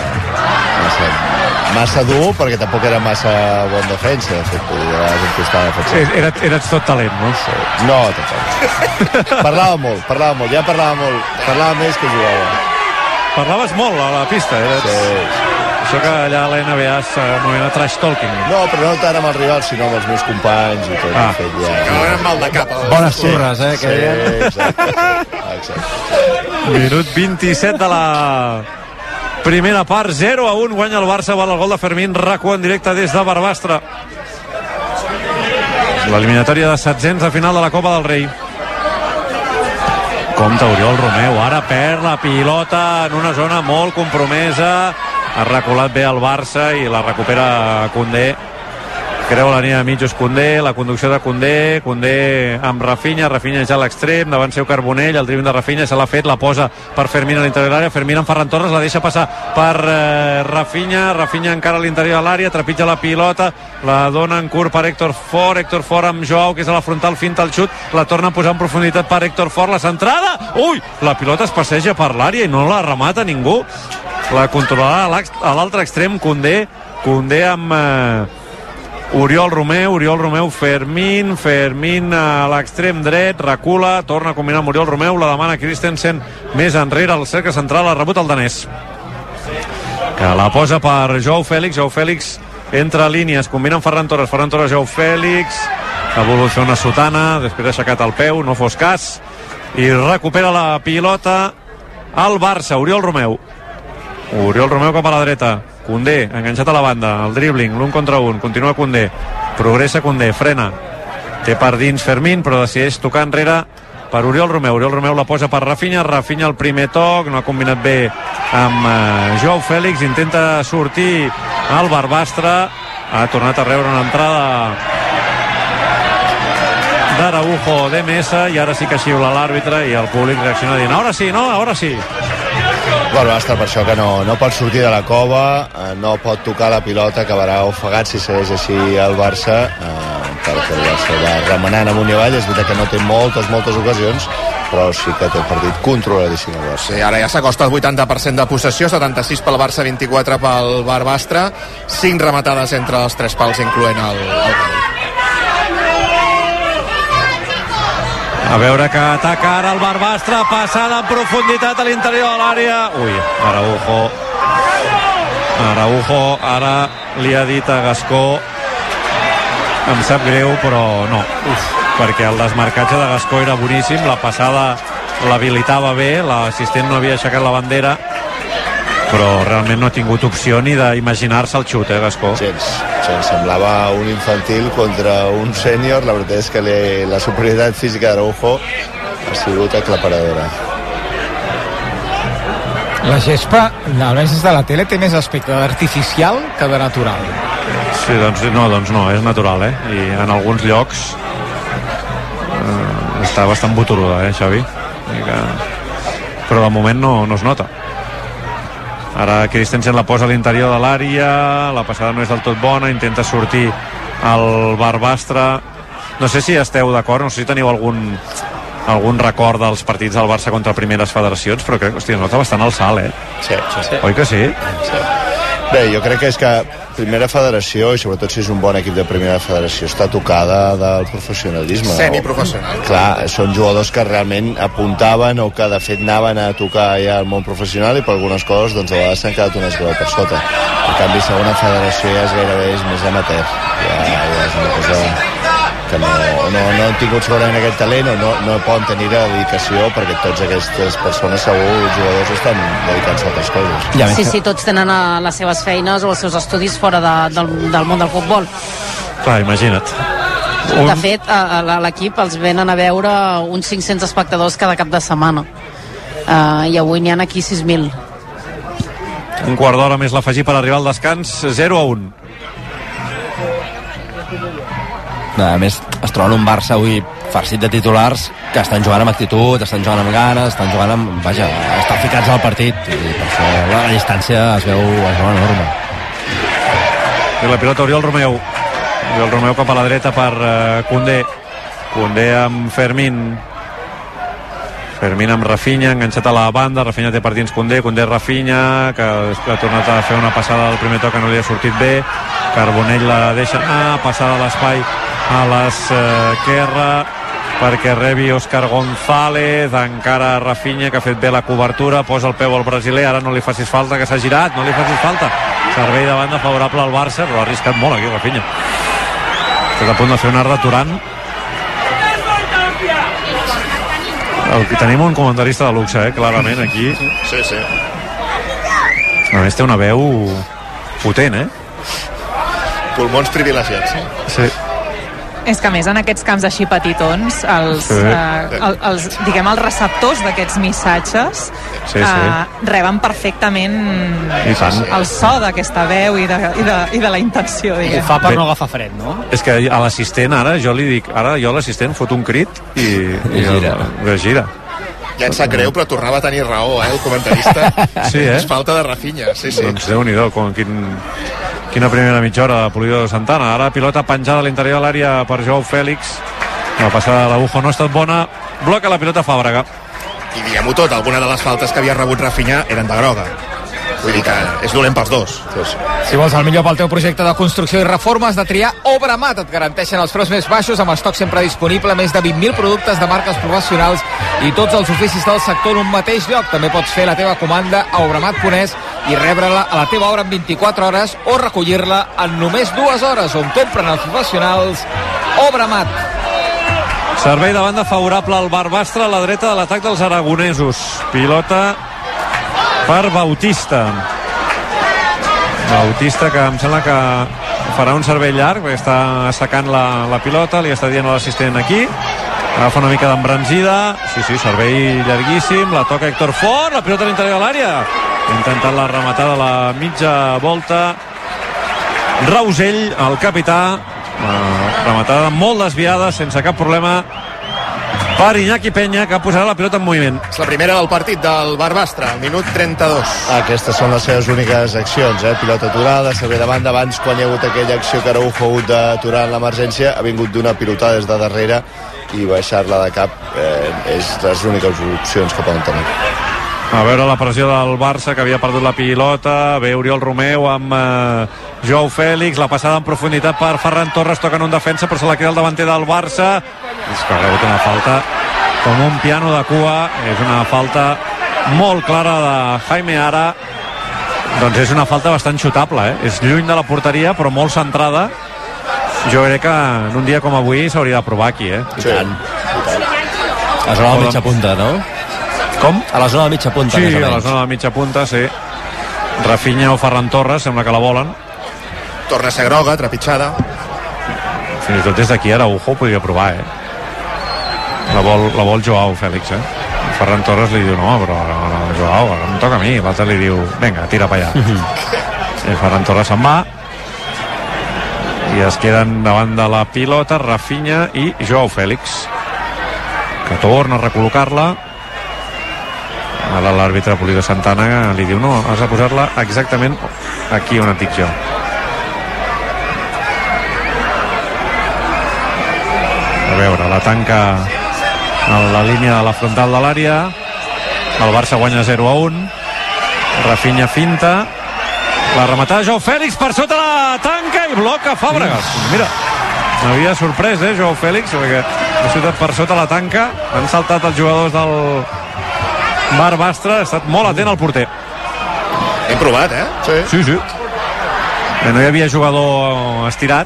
massa dur, perquè tampoc era massa bon defensa. De fet, eres tot talent, no? No, tampoc. Parlava molt, parlava més que jugava. Parlaves molt a la pista, Sí. Això que allà a la NBA s'anomena trash talking. No, però no tant amb els rivals, sinó amb els meus companys i tot. Que no eren mal de cap. Bones turres, Sí, exacte. Minut 27 de la primera part, 0-1, guanya el Barça, val el gol de Fermín, RAC1 en directe des de Barbastre. L'eliminatòria de setzents de final de la Copa del Rei. Compte Oriol Romeu, ara perd la pilota en una zona molt compromesa, ha reculat bé el Barça i la recupera Koundé. Creu la línia de mitjos Koundé, la conducció de Koundé amb Rafinha ja a l'extrem, davant seu Carbonell, el dribbling de Rafinha se l'ha fet, la posa per Fermín a l'interior de l'àrea, Fermín amb Ferran Torres, la deixa passar per Rafinha encara a l'interior de l'àrea, trepitja la pilota, la dona en curt per Héctor Fort amb Joao, que és a la frontal, finta el xut, la torna a posar en profunditat per Héctor Fort, la centrada, la pilota es passeja per l'àrea i no la remata ningú, la controlarà a l'altre extrem Koundé amb Oriol Romeu, Fermín a l'extrem dret, recula, torna a combinar amb Oriol Romeu, la demana Christensen més enrere, al cercle central, ha rebut el danès, que la posa per Joao Félix entra a línies, combina amb Ferran Torres, Joao Félix, ha volgut fer una sotana, després ha aixecat el peu, no fos cas, i recupera la pilota al Barça, Oriol Romeu cap a la dreta, Koundé, enganxat a la banda, el dribbling, l'un contra un, continua Koundé, progressa Koundé, frena, té per dins Fermín, però decideix tocar enrere per Oriol Romeu la posa per Rafinha el primer toc, no ha combinat bé amb Joao Fèlix, intenta sortir el Barbastre, ha tornat a rebre una entrada d'Araujo d'MS i ara sí que xiula l'àrbitre i el públic reacciona dient ara sí, no? Ara sí. Barbastre per això que no pot sortir de la cova, no pot tocar la pilota, acabarà ofegat si segueix així el Barça, perquè el Barça va remenant amunt i avall. És veritat que no té moltes ocasions, però sí que té el partit controladíssim el Barça. Sí, ara ja s'acosta el 80% de possessió, 76 pel Barça, 24 pel Barbastre, 5 rematades entre els 3 pals, incloent el gol. A veure que ataca ara el Barbastre, passant en profunditat a l'interior de l'àrea. Ui, Araujo ara li ha dit a Gascó, em sap greu, però no. Perquè el desmarcatge de Gascó era boníssim, la passada l'habilitava bé, l'assistent no havia aixecat la bandera, però realment no ha tingut opció ni d'imaginar-se el xut, Gascó? Gens. Semblava un infantil contra un sènior. La veritat és que la superioritat física d'Araujo ha sigut aclaparadora. La gespa, almenys des de la tele, té més aspecte artificial que de natural. Sí, doncs no, és natural, i en alguns llocs està bastant boturuda, Xavi? Però de moment no es nota. Ara Christensen la posa a l'interior de l'àrea, la passada no és del tot bona, intenta sortir el Barbastre. No sé si esteu d'acord, no sé si teniu algun record dels partits del Barça contra primeres federacions, però crec que nota bastant el salt, Sí. Oi que sí? Sí. Bé, jo crec que és que primera federació, i sobretot si és un bon equip de primera federació, està tocada del professionalisme. Semiprofessional. Clar, són jugadors que realment apuntaven o que de fet anaven a tocar ja al món professional i per algunes coses doncs a vegades s'han quedat un esglaó per sota. En canvi, segona federació ja és gairebé més amateur. Ja és una cosa que no han tingut segurament aquest talent o no poden tenir la dedicació, perquè tots aquestes persones segur, els jugadors, estan dedicant-se a altres coses. Sí, tots tenen les seves feines o els seus estudis fora del món del futbol. Clar, imagina't. De fet, a l'equip els venen a veure uns 500 espectadors cada cap de setmana, i avui n'hi ha aquí 6.000. Un quart d'hora més l'afegir per arribar al descans, 0-1. A més, es troben un Barça avui farcit de titulars que estan jugant amb actitud, estan jugant amb ganes, estan jugant amb... Vaja, estan ficats al partit, i per això la distància es veu enorme. I la pilota Oriol Romeu cap a la dreta per Koundé amb Fermín amb Rafinha, enganxat a la banda. Rafinha té per dins Koundé Rafinha, que ha tornat a fer una passada al primer toc que no li ha sortit bé. Carbonell la deixa anar, passada a l'espai a l'esquerra perquè rebi Òscar González, encara Rafinha, que ha fet bé la cobertura, posa el peu al brasiler, ara no li facis falta, que s'ha girat, no li facis falta. Servei de banda favorable al Barça, però ha arriscat molt aquí Rafinha. Està a punt de fer un art d'aturant. Tenim un comentarista de luxe, clarament, aquí. Sí. A més té una veu potent, Pulmons privilegiats. Sí. És que a més en aquests camps així petitons els receptors d'aquests missatges reben perfectament el so d'aquesta veu i de la intenció, diguem. Ho fa per no agafar fred, no? És que a l'assistent ara jo li dic, ara jo a l'assistent fot un crit i gira. Ja ens sap greu, però tornava a tenir raó, el comentarista. Sí, És falta de Rafinha, sí. Doncs Déu-n'hi-do, quina primera mitja hora de Pulido de Santana. Ara pilota penjada a l'interior de l'àrea per Joao Fèlix. La passada d'Araujo no ha estat bona. Bloca la pilota Fàbrega. I diguem-ho tot, alguna de les faltes que havia rebut Rafinha eren de groga. Vull dir que és dolent pels dos. Si vols el millor pel teu projecte de construcció i reforma, has de triar Obramat. Et garanteixen els preus més baixos, amb estoc sempre disponible, més de 20.000 productes de marques professionals i tots els oficis del sector en un mateix lloc. També pots fer la teva comanda a obramat.es i rebre-la a la teva obra en 24 hores o recollir-la en només 2 hores, on compren els professionals. Obramat. Servei de banda favorable al Barbastre, a la dreta de l'atac dels aragonesos. Pilota per Bautista, que em sembla que farà un servei llarg, perquè està assecant la pilota, li està dient a l'assistent aquí, agafa una mica d'embranzida, sí, servei llarguíssim, la toca Héctor Font, la pilota a l'interior de l'àrea, intentant la rematada a la mitja volta, Rausell, el capità, rematada molt desviada, sense cap problema per Iñaki Peña, que ha posat la pilota en moviment. És la primera del partit del Barbastre, al minut 32. Aquestes són les seves úniques accions, pilota aturada, servei de banda. Abans, quan hi ha hagut aquella acció que Araujo ha hagut d'aturar en l'emergència, ha vingut d'una pilotada des de darrere i baixar-la de cap és les úniques opcions que poden tenir. A veure la pressió del Barça, que havia perdut la pilota, ve Oriol Romeu amb Joao Fèlix, la passada en profunditat per Ferran Torres, toca en un defensa però se la queda el davanter del Barça. És que ha hagut una falta com un piano de cua, és una falta molt clara de Jaime Ara. Doncs és una falta bastant xutable, és lluny de la porteria però molt centrada. Jo crec que en un dia com avui s'hauria de provar aquí, Sí. A la zona de la mitja punta, no? Com? A la zona de mitja punta, sí, més o menys. a la zona de mitja punta, sí. Rafinha o Ferran Torres, sembla que la volen. Torna a ser groga, trepitjada. Fins i tot des d'aquí Araujo podria provar, La vol Joao Fèlix, Ferran Torres li diu, no, però Joao, ara em toca a mi. L'altre li diu, vinga, tira per allà. I Ferran Torres se'n va. I es queden davant de la pilota Rafinha i Joao Fèlix, que torna a recol·locar-la. Ara l'àrbitre Pulido Santana li diu, no, has de posar-la exactament aquí on et dic jo. A veure, la tanca en la línia de la frontal de l'àrea. El Barça guanya 0-1. Rafinha finta, la rematada Joao Fèlix per sota la tanca i bloca Fàbregas. Mira, m'havia sorprès, Joao Fèlix, perquè ha xutat per sota la tanca. Han saltat els jugadors del Barbastre, ha estat molt atent al porter. Hem provat, Sí. No hi havia jugador estirat.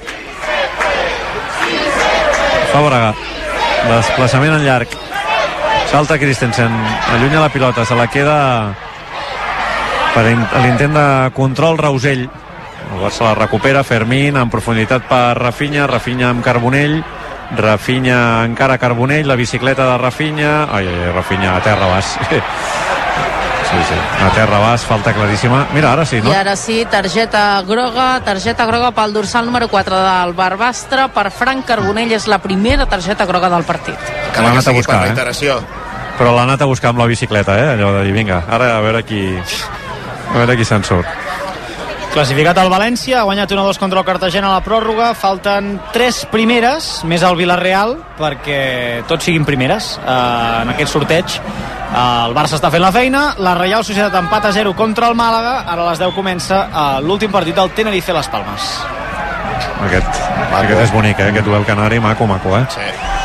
Fàbregas, desplaçament en llarg, salta Christensen, allunya la pilota, se la queda per l'intent de control Rausell. El Barça la recupera, Fermín en profunditat per Rafinha, Rafinha amb Carbonell, Rafinha encara Carbonell, la bicicleta de Rafinha, Rafinha a terra vas. Sí, a terra vas, falta claríssima. Mira, ara sí, no? I ara sí, targeta groga pel dorsal número 4 del Barbastre. Per Frank Carbonell és la primera targeta groga del partit. L'ha anat a buscar, Però l'ha anat a buscar amb la bicicleta, allò de dir, vinga, ara a veure qui se'n surt. Classificat al València, ha guanyat 1-2 contra el Cartagena a la pròrroga. Falten 3 primeres, més el Villarreal, perquè tots siguin primeres en aquest sorteig. El Barça està fent la feina, la Reial Societat empat a 0 contra el Màlaga. Ara a les 10 comença l'últim partit del Tenerife-Las Palmes. Aquest és bonic, aquest duel canari, maco, Sí.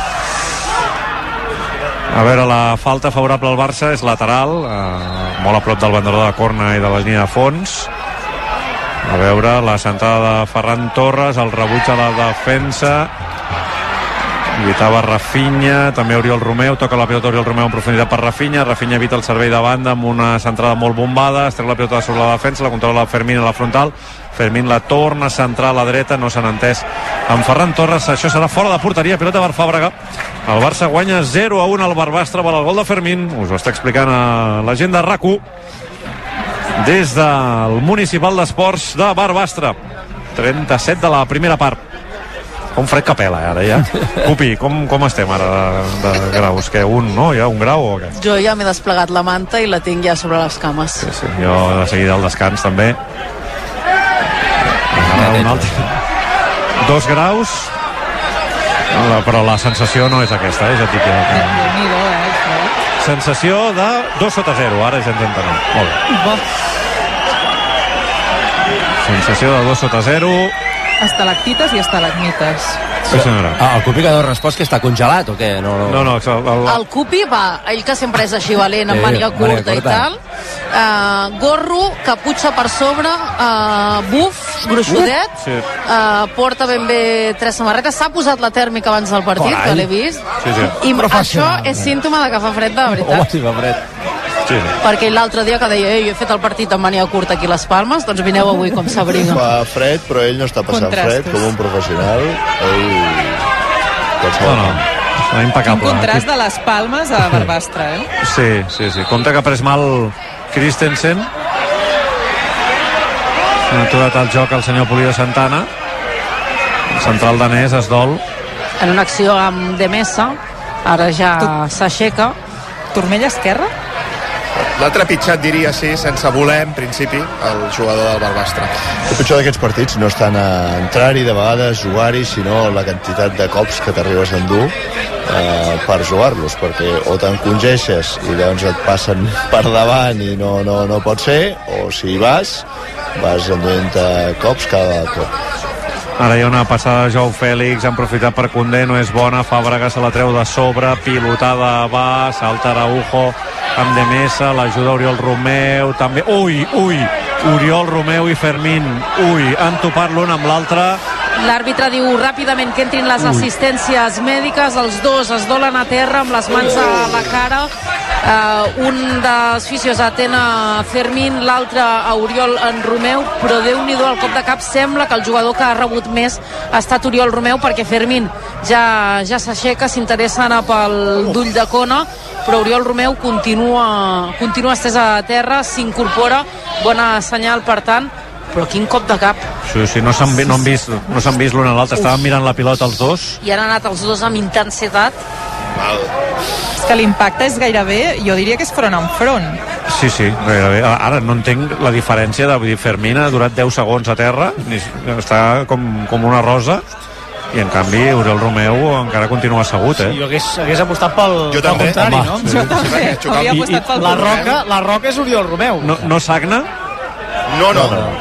A veure, la falta favorable al Barça és lateral, molt a prop del bandoló de corna i de la línia de fons. A veure, la centrada de Ferran Torres, el rebuig a la defensa, evitava Rafinha, també Oriol Romeu, toca la pilota Oriol Romeu en profunditat per Rafinha evita el servei de banda amb una centrada molt bombada, es treu la pilota sobre la defensa, la controla Fermín a la frontal, Fermín la torna a centrar a la dreta, no s'han entès amb Ferran Torres, això serà fora de porteria, pilota per Fàbrega. El Barça guanya 0-1 al Barbastre per al gol de Fermín, us ho està explicant a la gent de RAC1 des del Municipal d'Esports de Barbastre. 37 de la primera part. Com fred que pela, ara ja. Cupi, com estem ara de graus? Que no? Hi ha un grau o què? Jo ja m'he desplegat la manta i la tinc ja sobre les cames. Sí. Jo de seguida al descans també. Un altre. 2 graus, però la sensació no és aquesta, ja et dic que... Sensació de 2/0, ara ja ens entenem. Molt bé. Sensació de 2/0. Estalactites i estalagmites. Sí, senyora. El Cupi que no respòs que està congelat o què? No, el Cupi va, ell que sempre és així valent, amb màniga curta i tal, gorro, caputxa per sobre, buf, gruixudet, porta ben bé 3 samarretes, s'ha posat la tèrmica abans del partit, que l'he vist, i això és símptoma de que fa fred de veritat. Home, sí, fa fred. Sí. Perquè l'altre dia que deia jo he fet el partit amb màniga curta aquí a les Palmes, doncs vineu avui com s'abriga. Fa fred, però ell no està passant fred com un professional. Ell... Serà impecable. Quin contrast de les palmes a Barbastre, Sí. Compte que ha pres mal Christensen. Ha aturat el joc el senyor Pulido Santana. El central danès es dol. En una acció amb De Mesa, ara ja s'aixeca. Turmell esquerra? L'ha trepitjat, diria, sí, sense voler, en principi, el jugador del Barbastre. El pitjor d'aquests partits no és tant a entrar-hi de vegades, jugar-hi, sinó la quantitat de cops que t'arribes a endur per jugar-los, perquè o t'encongeixes i llavors et passen per davant i no pot ser, o si vas enduent cops cada cop. Ara hi ha una passada de Joao Fèlix, han aprofitat per Koundé, no és bona, Fàbregas se la treu de sobre, pilotada va, salta Araujo amb De Mesa, l'ajuda Oriol Romeu també, Oriol Romeu i Fermín, han topat l'un amb l'altre. L'àrbitre diu ràpidament que entrin les assistències mèdiques, els dos es dolen a terra amb les mans a la cara, un dels fisios atén a Fermín, l'altre a Oriol Romeu, però Déu-n'hi-do el cop de cap. Sembla que el jugador que ha rebut més ha estat Oriol Romeu, perquè Fermín ja s'aixeca, s'interessa anar pel dull de Kona, però Oriol Romeu continua estès a terra, s'incorpora, bona senyal per tant, però quin cop de cap. Sí, no s'han vist l'un a l'altre, estaven mirant la pilota els dos. I han anat els dos amb intensitat. És que l'impacte és gairebé, jo diria que és front en front. Sí, gairebé. Ara no entenc la diferència de Fermín ha durat 10 segons a terra, està com una rosa, i en canvi Oriol Romeu encara continua assegut, Jo hagués apostat pel contrari, no? Jo també, hauria apostat pel contrari. La Roca és Oriol Romeu. No sagna? No.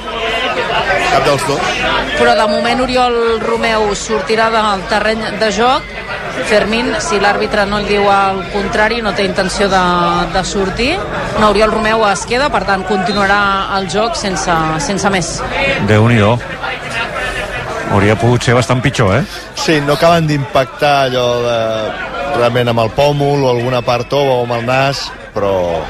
Cap dels dos. Però de moment Oriol Romeu sortirà del terreny de joc. Fermín, si l'àrbitre no li diu el contrari, no té intenció de sortir. No, Oriol Romeu es queda, per tant continuarà el joc sense més. Déu-n'hi-do. Hauria pogut ser bastant pitjor, Sí, no acaben d'impactar allò realment amb el pòmul o alguna part tova o amb el nas, però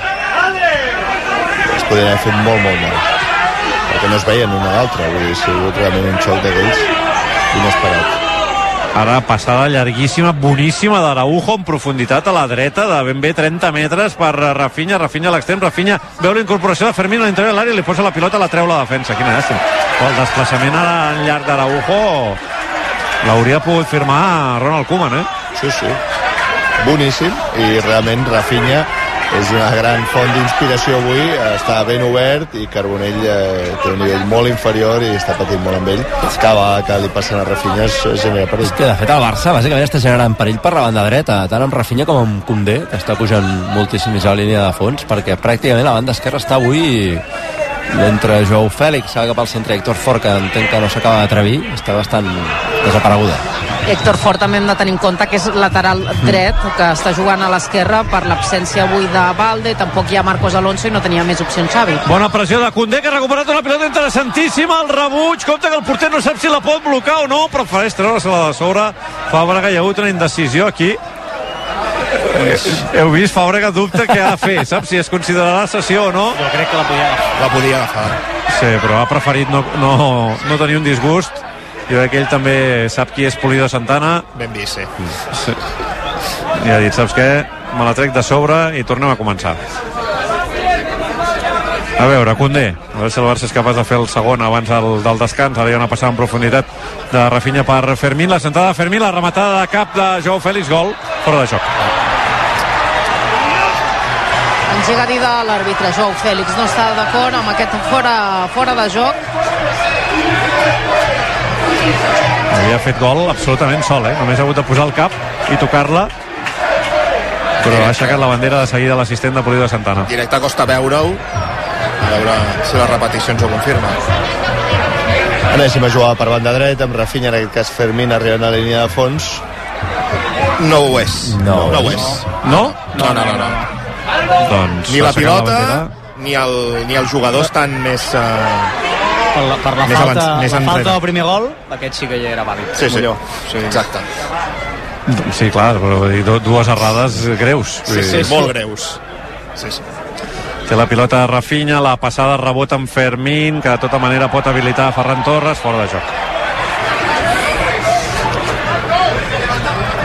es podrien haver fet molt mal, perquè no es veien un a l'altre. Vull dir, ha sigut realment un xoc d'aquells inesperat. Ara passada llarguíssima, boníssima d'Araujo en profunditat a la dreta de ben bé 30 metres per Rafinha a l'extrem. Rafinha veu la incorporació de Fermín a l'interior de l'àrea, li posa la pilota, la treu la defensa. Quina llàstima. El desplaçament ara en llarg d'Araujo l'hauria pogut firmar Ronald Koeman, Sí. Boníssim, i realment Rafinha és una gran font d'inspiració avui, està ben obert i Carbonell té un nivell molt inferior i està patint molt amb ell. Cada que li passen a Rafinha es genera perill. És que de fet el Barça bàsicament està generant perill per la banda dreta, tant amb Rafinha com amb Koundé, que està pujant moltíssim a la línia de fons, perquè pràcticament la banda esquerra està avui entre Joao Fèlix, que cap al centre, Héctor Fort, que entenc que no s'acaba d'atrevir, està bastant desapareguda. Héctor Fort també hem de tenir en compte que és lateral dret, que està jugant a l'esquerra per l'absència avui de Balde, tampoc hi ha Marcos Alonso i no tenia més opcions Xavi. Bona pressió de Koundé, que ha recuperat una pilota interessantíssima, el rebuig, compte que el porter no sap si la pot blocar o no, prefereix treure-se-la de sobre. Fàbrega, hi ha hagut una indecisió aquí. Heu vist? Fàbrega dubta què ha de fer, saps? Si es considerarà sessió o no. Jo crec que la podia agafar. Sí, però ha preferit no tenir un disgust. Jo crec que ell també sap qui és Pulido Santana. Ben vist, sí. I ha dit, saps què? Me la trec de sobre i tornem a començar. A veure, Koundé, a veure si el Barça és capaç de fer el segon abans del descans. Ara hi ha una passada en profunditat de Rafinha per Fermín, la sentada de Fermín, la rematada de cap de Joao Fèlix, gol, fora de joc. Engega a dir de l'àrbitre Joao Fèlix, no està d'acord amb aquest fora de joc. Havia fet gol absolutament sol, només ha hagut de posar el cap i tocar-la, però ha aixecat la bandera de seguida l'assistent de Pulido Santana. Directe costa veure-ho, a veure si les repeticions ho confirmen. Anéssim a jugar per banda dreta amb Rafinha, en aquest cas Fermín arribant a la línia de fons. No ho és. No ho és. No? No. Doncs ni la pilota ni el jugador estan més per la falta del primer gol, aquest sí que ja era vàlid. Sí, exacte. Sí, clar, però dues errades greus. Sí, molt greus. Sí. Té la pilota de Rafinha, la passada rebot amb Fermín, que de tota manera pot habilitar Ferran Torres, fora de joc. És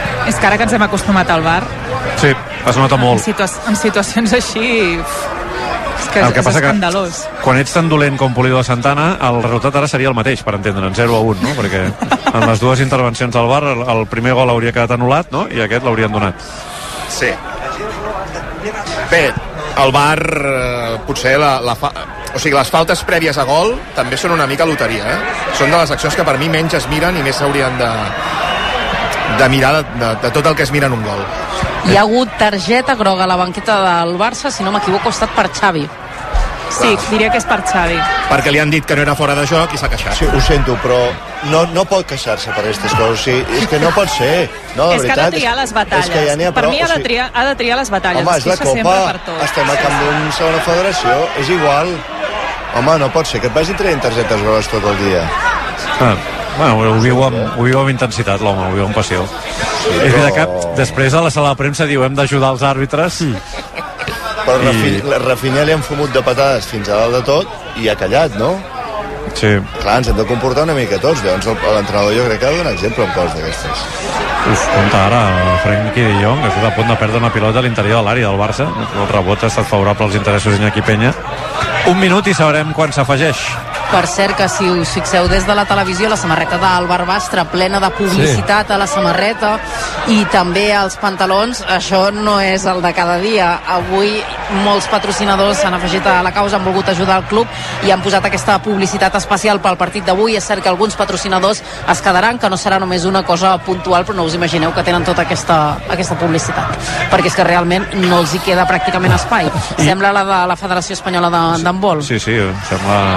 que ara que ens hem acostumat al VAR, Sí, es nota molt. en situacions així és que El que és passa escandalós. Quan ets tan dolent com Pulido de Santana, el resultat ara seria el mateix, per entendre'n, 0-1, no? Perquè en les dues intervencions del VAR el primer gol hauria quedat anul·lat, no? I aquest l'haurien donat. Sí. Bé, el VAR potser o sigui, les faltes prèvies a gol també són una mica loteria, Són de les accions que per mi menys es miren i més s'haurien de mirar de tot el que es mira en un gol. Hi ha hagut targeta groga a la banqueta del Barça, si no m'equivoco, ha estat per Xavi. Sí, diria que és per Xavi. Perquè li han dit que no era fora de joc i s'ha queixat. Sí, ho sento, però no pot queixar-se per aquestes coses. Sí, és que no pot ser. No, de És que veritat, ha de triar les batalles. És que ja n'hi ha Per prou, mi ha de triar les batalles. Home, és la Copa, estem a camp d'una segona federació, és igual. Home, no pot ser que et vagin traient targetes grogues tot el dia. Bueno, ho viu amb intensitat, l'home, ho viu amb passió. Sí, És veritat que després a la sala de premsa diu hem d'ajudar els àrbitres. Però Rafinha li han fumut de patades fins a dalt de tot i ha callat, no? Sí. Clar, ens hem de comportar una mica tots. Llavors l'entrenador jo crec que ha de donar exemple amb coses d'aquestes. Compte ara, Frenkie de Jong, que està a punt de perdre una pilota a l'interior de l'àrea del Barça. El rebot ha estat favorable als interessos d'Iñaki Peña. 1 minut i sabrem quan s'afegeix. Per cert, que si us fixeu des de la televisió, la samarreta del Barbastre plena de publicitat a la samarreta i també als pantalons, això no és el de cada dia. Avui molts patrocinadors s'han afegit a la causa, han volgut ajudar el club i han posat aquesta publicitat especial pel partit d'avui. És cert que alguns patrocinadors es quedaran, que no serà només una cosa puntual, però no us imagineu que tenen tota aquesta publicitat, perquè és que realment no els hi queda pràcticament espai. Sembla la de la Federació Espanyola d'handbol. Sí, sembla...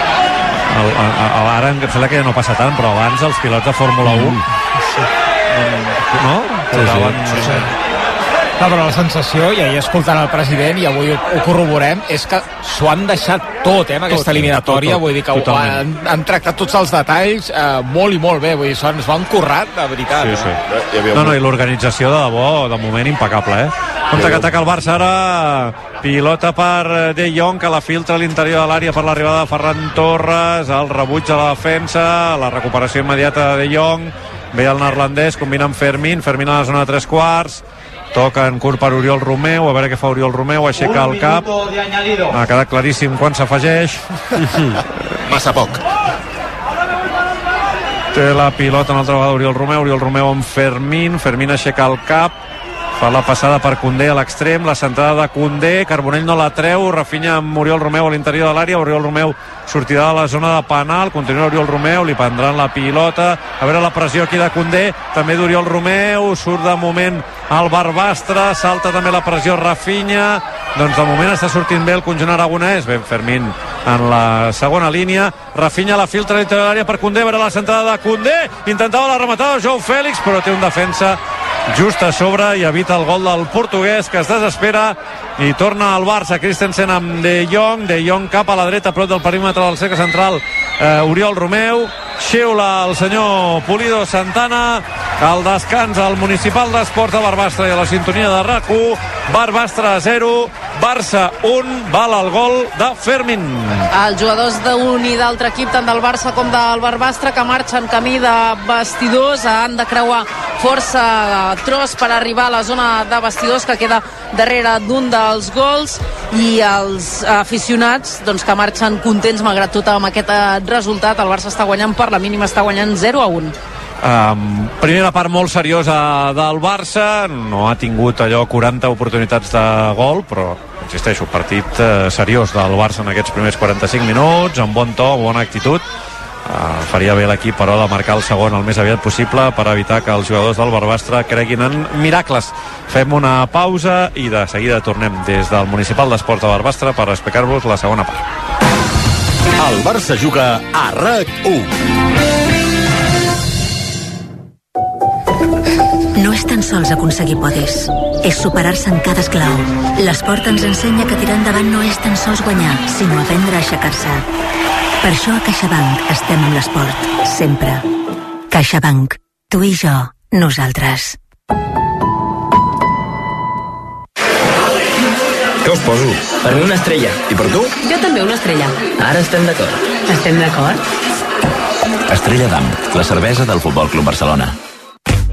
Ara em sembla que ja no passa tant, però abans els pilots de Fórmula 1 no? Sí. No, però la sensació, i ahir escoltant el president, i avui ho corroborem, és que s'ho han deixat tot, amb aquesta eliminatòria. Vull dir que han tractat tots els detalls molt i molt bé. Vull dir, ens ho han currat, de veritat. Sí. No, i l'organització de debò, de moment, impecable, Compte que ataca el Barça ara, pilota per De Jong, que la filtra a l'interior de l'àrea per l'arribada de Ferran Torres, el rebuig a la defensa, la recuperació immediata de De Jong, ve el neerlandès, combina amb Fermín a la zona de 3 quarts, toca en curt per Oriol Romeu, a veure què fa Oriol Romeu, aixeca el cap, ha quedat claríssim quan s'afegeix. Massa poc. Té la pilota una altra vegada Oriol Romeu amb Fermín aixeca el cap, fa la passada per Koundé a l'extrem, la centrada de Koundé, Carbonell no la treu, Rafinha amb Oriol Romeu a l'interior de l'àrea, Oriol Romeu sortirà de la zona de penal, continua Oriol Romeu, li prendran la pilota, a veure la pressió aquí de Koundé, també d'Oriol Romeu, surt de moment el Barbastre, salta també la pressió Rafinha, doncs de moment està sortint bé el conjunt aragonès, ben Fermín en la segona línia, Rafinha la filtra a l'interior de l'àrea per Koundé, a veure la centrada de Koundé, intentava la rematada Joao Fèlix, però té un defensa just a sobre i evita el gol del portuguès, que es desespera i torna al Barça. Christensen amb De Jong cap a la dreta, prop del perímetre del cercle central, Oriol Romeu, xiula el senyor Pulido Santana, al descans al Municipal d'Esports de Barbastre i a la sintonia de RAC1, Barbastre 0, Barça 1, val el gol de Fermín. Els jugadors d'un i d'altre equip, tant del Barça com del Barbastre, que marxen camí de vestidors, han de creuar força tros per arribar a la zona de vestidors que queda darrere d'un dels gols, i els aficionats doncs, que marxen contents malgrat tot amb aquest resultat. El Barça està guanyant per la mínima, està guanyant 0-1. Primera part molt seriosa del Barça, no ha tingut allò 40 oportunitats de gol, però insisteixo, partit seriós del Barça en aquests primers 45 minuts, amb bon to, bona actitud. Faria bé l'equip, però, de marcar el segon el més aviat possible per evitar que els jugadors del Barbastre creguin en miracles. Fem una pausa i de seguida tornem des del Municipal d'Esports de Barbastre per explicar-vos la segona part. El Barça juga a RAC1. No és tan sols aconseguir podis, és superar-se en cada esclau. L'esport ens ensenya que tirar endavant no és tan sols guanyar, sinó aprendre a aixecar-se. Per això a CaixaBank estem amb l'esport, sempre. CaixaBank, tu i jo, nosaltres. Què us poso? Per mi una estrella. I per tu? Jo també una estrella. Ara estem d'acord. Estem d'acord? Estrella d'Am, la cervesa del Futbol Club Barcelona.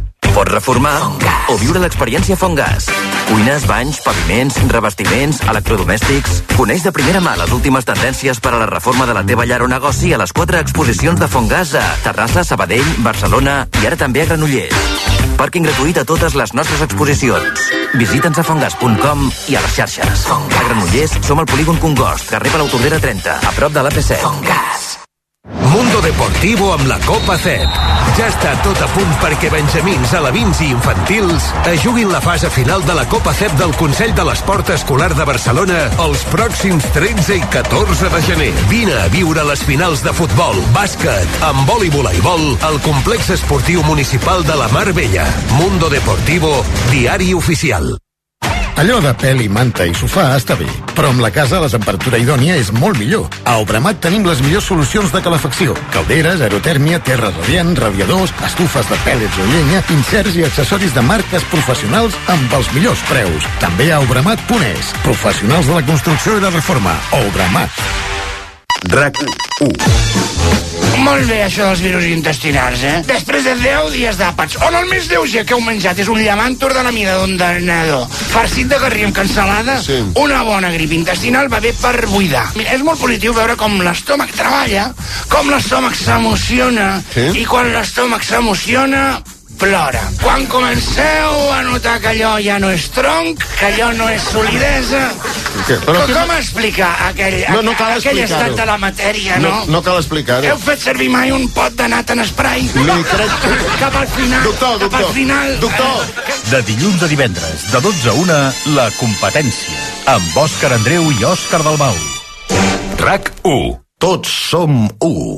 Pots reformar o viure l'experiència Fongas. Cuines, banys, paviments, revestiments, electrodomèstics... Coneix de primera mà les últimes tendències per a la reforma de la teva llar o negoci a les 4 exposicions de Fongas a Terrassa, Sabadell, Barcelona i ara també a Granollers. Pàrquing gratuït a totes les nostres exposicions. Visita'ns a fongas.com i a les xarxes. A Granollers som al polígon Congost, carrer Palau Tordera 30, a prop de l'AP7. Fongas. Mundo Deportivo amb la Copa CEP. Ja està tot a punt perquè benjamins, alevins i infantils es juguin la fase final de la Copa CEP del Consell de l'Esport Escolar de Barcelona els pròxims 13 i 14 de gener. Vine a viure les finals de futbol, bàsquet, handbol i voleibol al Complex Esportiu Municipal de la Mar Bella. Mundo Deportivo, diari oficial. Allò de pèl i manta i sofà està bé, però amb la casa la temperatura idònia és molt millor. A Obramat tenim les millors solucions de calefacció. Calderes, aerotèrmia, terra radiant, radiadors, estufes de pèl·lets o llenya, inserts i accessoris de marques professionals amb els millors preus. També a Obramat.es. Professionals de la construcció i la reforma. Obramat. RAC1. Molt bé, això dels virus intestinals, Després de 10 dies d'àpats, on el més lleuger que heu menjat és un llamàntor de la mida d'un denador, farcit de garrí amb cansalada, una bona grip intestinal va bé per buidar. És molt positiu veure com l'estómac treballa, com l'estómac s'emociona, i quan l'estómac s'emociona, plora. Quan comenceu a notar que allò ja no és tronc, que allò no és solidesa... Com explicar aquell estat de la matèria, no? No cal explicar-ho. Heu fet servir mai un pot de nata en spray? Cap al final. Doctor. De dilluns a divendres, de 12 a 1, La Competència, amb Òscar Andreu i Òscar Dalmau. RAC1. Tots som 1.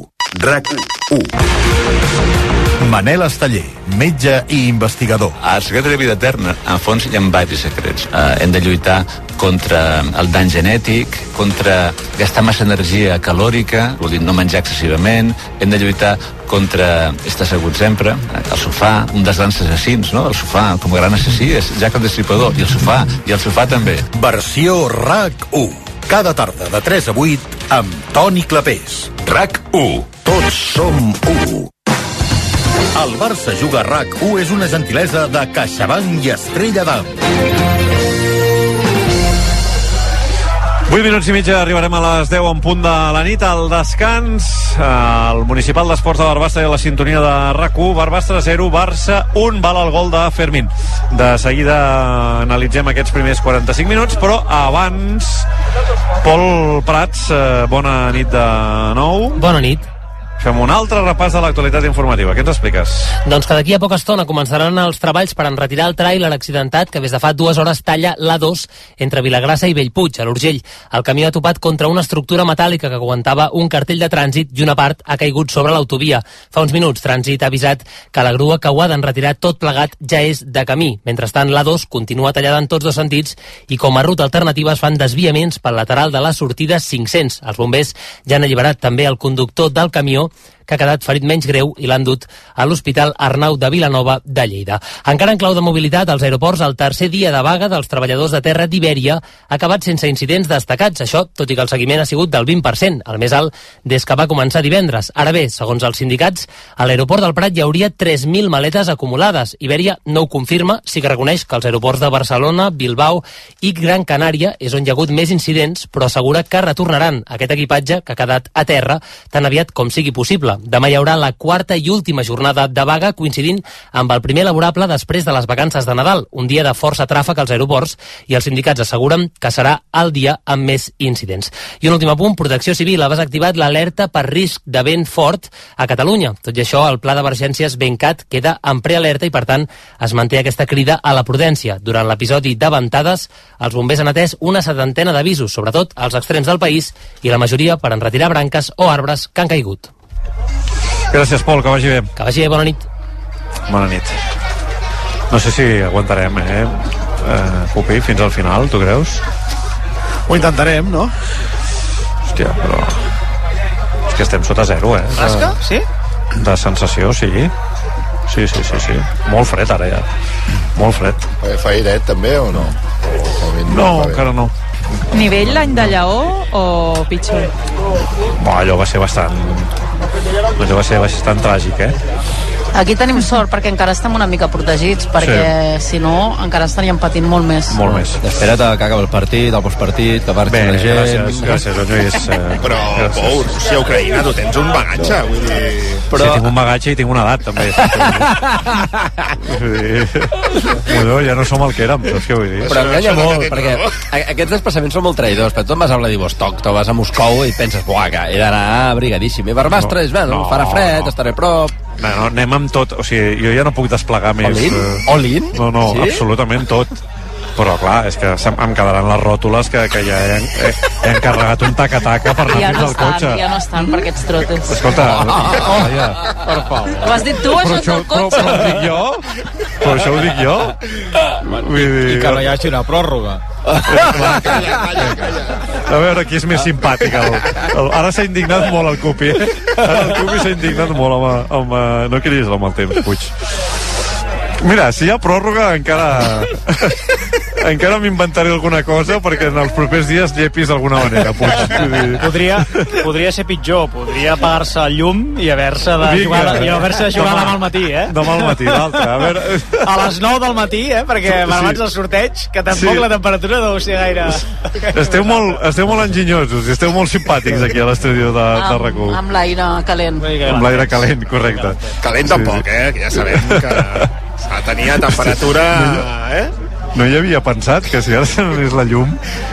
RAC1. Manel Esteller, metge i investigador. El secret de la vida eterna, en fons, hi ha diversos secrets. Hem de lluitar contra el dany genètic, contra gastar massa energia calòrica, vol dir no menjar excessivament, hem de lluitar contra estar assegut sempre, el sofà, un dels grans assassins, no? El sofà, com a gran assassí, és Jack el Destripador, i el sofà també. Versió RAC1. Cada tarda de 3 a 8 amb Toni Clapés. RAC1. Tots som 1. El Barça Juga RAC1 és una gentilesa de CaixaBank i Estrella d'Am. 8 minuts i mitja, arribarem a les 10 en punt de la nit, al descans. El Municipal d'Esports de Barbastre i la sintonia de RAC1. Barbastre 0, Barça 1, val el gol de Fermín. De seguida analitzem aquests primers 45 minuts, però abans, Pol Prats, bona nit de nou. Bona nit. Fem un altre repàs de l'actualitat informativa. Què ens expliques? Doncs que d'aquí a poca estona començaran els treballs per enretirar el tràiler accidentat que des de fa 2 hores talla l'A2 entre Vilagrassa i Bellpuig, a l'Urgell. El camió ha topat contra una estructura metàl·lica que aguantava un cartell de trànsit i una part ha caigut sobre l'autovia. Fa uns minuts, Trànsit ha avisat que la grua que ho ha d'enretirar tot plegat ja és de camí. Mentrestant, l'A2 continua tallada en tots dos sentits i com a ruta alternativa es fan desviaments pel lateral de la sortida 500. Els bombers ja han alliberat també el conductor del camió que ha quedat ferit menys greu i l'han dut a l'Hospital Arnau de Vilanova de Lleida. Encara en clau de mobilitat, als aeroports, el tercer dia de vaga dels treballadors de terra d'Ibèria ha acabat sense incidents destacats. Això, tot i que el seguiment ha sigut del 20%, el més alt des que va començar divendres. Ara bé, segons els sindicats, a l'aeroport del Prat hi hauria 3.000 maletes acumulades. Ibèria no ho confirma, sí que reconeix que els aeroports de Barcelona, Bilbao i Gran Canària és on hi ha hagut més incidents, però assegura que retornaran aquest equipatge que ha quedat a terra tan aviat com sigui possible. Demà hi haurà la quarta i última jornada de vaga coincidint amb el primer laborable després de les vacances de Nadal, un dia de força tràfic als aeroports, i els sindicats asseguren que serà el dia amb més incidents. I un últim apunt, Protecció Civil ha desactivat l'alerta per risc de vent fort a Catalunya. Tot i això, el pla d'emergències Ventcat queda en prealerta i, per tant, es manté aquesta crida a la prudència. Durant l'episodi de ventades, els bombers han atès una 70ena d'avisos, sobretot als extrems del país, i la majoria per enretirar branques o arbres que han caigut. Gràcies, Pol, que vagi bé. Que vagi bé, bona nit. Bona nit. No sé si aguantarem, Pupi, fins al final, tu creus? Ho intentarem, no? Hòstia, però... És que estem sota 0, Rasca? Sí? De sensació, sí. Sí. Molt fred, ara, ja. Molt fred. Fa airet, també, o no? No, encara no. Nivell l'any de Lleó o pitjor? Allò va ser bastant tràgic, Aquí tenim sort perquè encara estem una mica protegits, perquè si no encara estaríem patint molt més. Molt més. Espera't que acabi el partit, el postpartit, que marxi la gent. Gràcies, Lluís. Però, Pou, Rússia, Ucraïna, tu tens un bagatge, vull dir... Però... Sí, tinc un bagatge i tinc una edat, també. Bueno, ja no som el que érem, però és que vull dir. Però enganya molt, perquè aquests desplaçaments són molt traïdors, però tu vas a Vladivostok, tu vas a Moscou i penses, buah, que he d'anar abrigadíssim. I Barbastre és, bueno, farà fred, estaré a prop... No, anem amb tot, o sigui, jo ja no puc desplegar més... All-in? No, sí? Absolutament tot. Però clar, és que em quedaran les ròtules que ja he encarregat un taca-taca per anar fins al cotxe. Ja no estan per aquests trotes. Escolta, per favor. Ho has dit tu, això del cotxe? Però ho dic jo? Però això ho dic jo? I que no hi hagi una pròrroga. Calla. A veure, qui és més simpàtic. Ara s'ha indignat molt el Cupi. Ara el Cupi s'ha indignat molt amb no cridis amb el temps, Puig. Mira, si hi ha pròrroga encara m'inventaré alguna cosa perquè en els propers dies llepis d'alguna manera, Puig. Podria ser pitjor, podria apagar-se el llum i haver-se de jugar demà al matí, Demà al matí, l'altre. A les 9 del matí, perquè abans del sorteig, que tampoc la temperatura deu ser gaire... Esteu molt enginyosos i esteu molt simpàtics aquí a l'estudi de RAC1. Amb l'aire calent. Amb l'aire calent, correcte. Calent tampoc, que ja sabem que tenia temperatura... No hi havia pensat que si ara se n'anés la llum...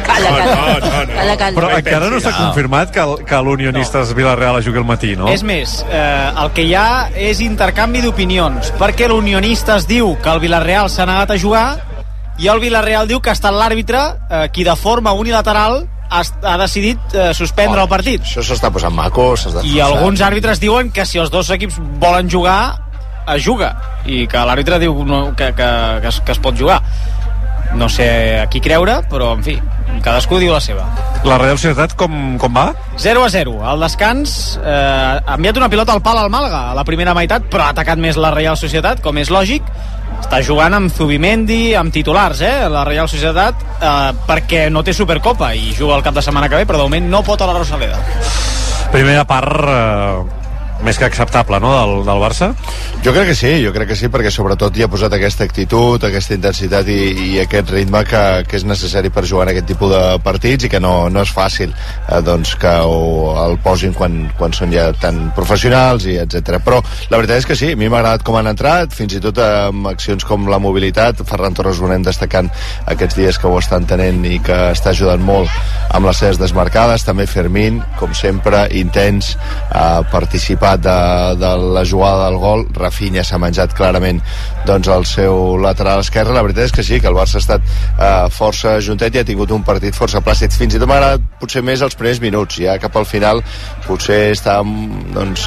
Calla. Però encara no s'ha confirmat que l'Unionistes Villarreal jugui al matí, no? És més, el que hi ha és intercanvi d'opinions, perquè l'Unionistes diu que el Villarreal s'ha negat a jugar i el Villarreal diu que ha estat l'àrbitre qui de forma unilateral ha decidit suspendre el partit. Això s'està posant maco, i alguns àrbitres diuen que si els dos equips volen jugar es juga, i que l'àrbitre diu que es pot jugar. No sé a qui creure, però en fi, cadascú diu la seva. La Real Societat com va? 0-0. Al descans ha enviat una pilota al pal al Màlaga a la primera meitat, però ha atacat més la Real Societat, com és lògic. Està jugant amb Zubimendi, amb titulars, la Real Societat, perquè no té Supercopa i juga el cap de setmana que ve, però de moment no pot a la Rosaleda. Primera part... més que acceptable, no?, del Barça? Jo crec que sí, perquè sobretot hi ha posat aquesta actitud, aquesta intensitat i aquest ritme que és necessari per jugar en aquest tipus de partits i que no és fàcil doncs que el posin quan són ja tan professionals i etc. Però la veritat és que sí, a mi m'ha agradat com han entrat, fins i tot amb accions com la mobilitat. Ferran Torres ho anem destacant aquests dies que ho estan tenint i que està ajudant molt amb les seves desmarcades. També Fermín, com sempre, intens, participat de la jugada del gol. Rafinha s'ha menjat clarament doncs el seu lateral esquerre. La veritat és que sí, que el Barça ha estat força juntet i ha tingut un partit força plàcid. Fins i tot m'ha agradat potser més els primers minuts, ja cap al final potser estàvem doncs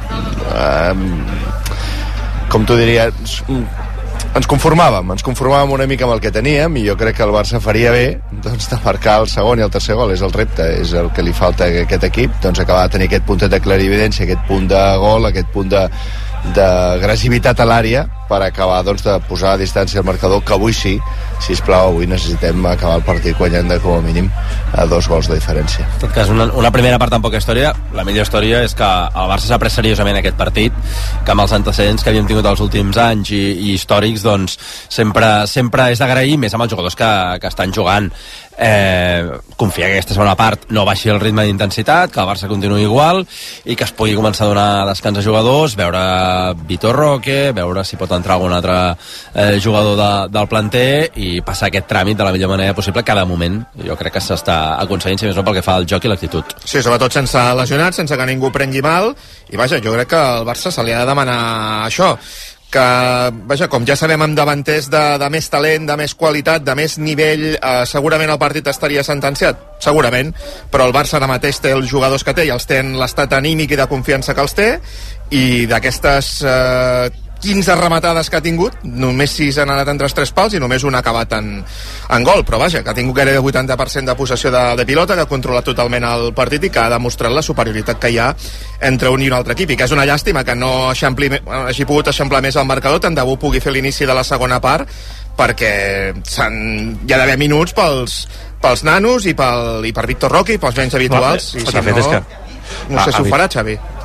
com tu diries, ens conformàvem una mica amb el que teníem i jo crec que el Barça faria bé doncs, de marcar el segon i el tercer gol. És el repte, és el que li falta a aquest equip, doncs acabar de tenir aquest puntet de clarividència, aquest punt de gol, aquest punt d'agressivitat a l'àrea per acabar doncs, de posar a distància el marcador, que avui sí, sisplau, avui necessitem acabar el partit guanyant de com a mínim a 2 gols de diferència. En tot cas, una primera part tan poca història. La millor història és que el Barça s'ha pres seriosament aquest partit, que amb els antecedents que havíem tingut els últims anys i històrics, doncs sempre és d'agrair, més amb els jugadors que estan jugant. Confia que aquesta segona part no baixi el ritme d'intensitat, que el Barça continuï igual i que es pugui començar a donar descans a jugadors, veure Vitor Roque, veure si pot entrar algun altre jugador del planter i passar aquest tràmit de la millor manera possible, que de moment jo crec que s'està aconseguint, si més no pel que fa al joc i l'actitud. Sí, sobretot sense lesionats, sense que ningú prengui mal, i vaja, jo crec que al Barça se li ha de demanar això, que, vaja, com ja sabem, amb davanters de més talent, de més qualitat, de més nivell, segurament el partit estaria sentenciat, segurament, però el Barça ara mateix té els jugadors que té i els té en l'estat anímic i de confiança que els té, i d'aquestes 15 rematades que ha tingut, només 6 han anat entre els 3 pals i només un ha acabat en gol, però vaja, que ha tingut gairebé 80% de possessió de pilota, que ha controlat totalment el partit i que ha demostrat la superioritat que hi ha entre un i un altre equip, i que és una llàstima que no hagi pogut eixamplar més el marcador, tant de bo pugui fer l'inici de la segona part, perquè hi ha d'haver minuts pels nanos i per Víctor Roque i pels menys habituals, i si no, no sé si ho farà Xavi.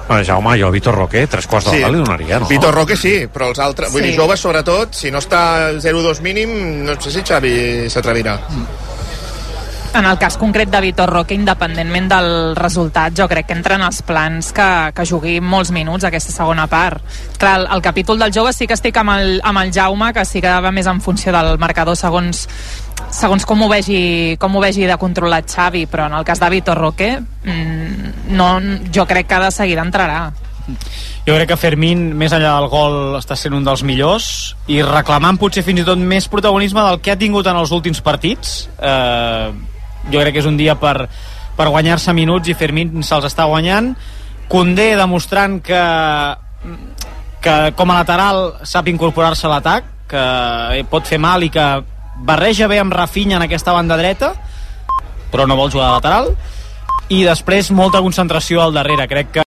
Jaume, jo a Vitor Roque 3/4 de li donaria, no? Vitor Roque sí, però els altres, vull dir, joves sobretot, si no està el 0-2 mínim, no sé si Xavi s'atrevirà. En el cas concret de Vitor Roque, independentment del resultat, jo crec que entren els plans que jugui molts minuts aquesta segona part. Clar, el capítol del jove sí que estic amb el Jaume, que sí que va més en funció del marcador segons com ho vegi de controlat Xavi, però en el cas de Vitor Roque jo crec que de seguida entrarà. Jo crec que Fermín, més enllà del gol, està sent un dels millors i reclamant potser fins i tot més protagonisme del que ha tingut en els últims partits. Jo crec que és un dia per guanyar-se minuts i Fermín se'ls està guanyant. Koundé demostrant que com a lateral sap incorporar-se a l'atac, que pot fer mal i que barreja bé amb Rafinha en aquesta banda dreta, però no vol jugar de lateral. I després molta concentració al darrere. Crec que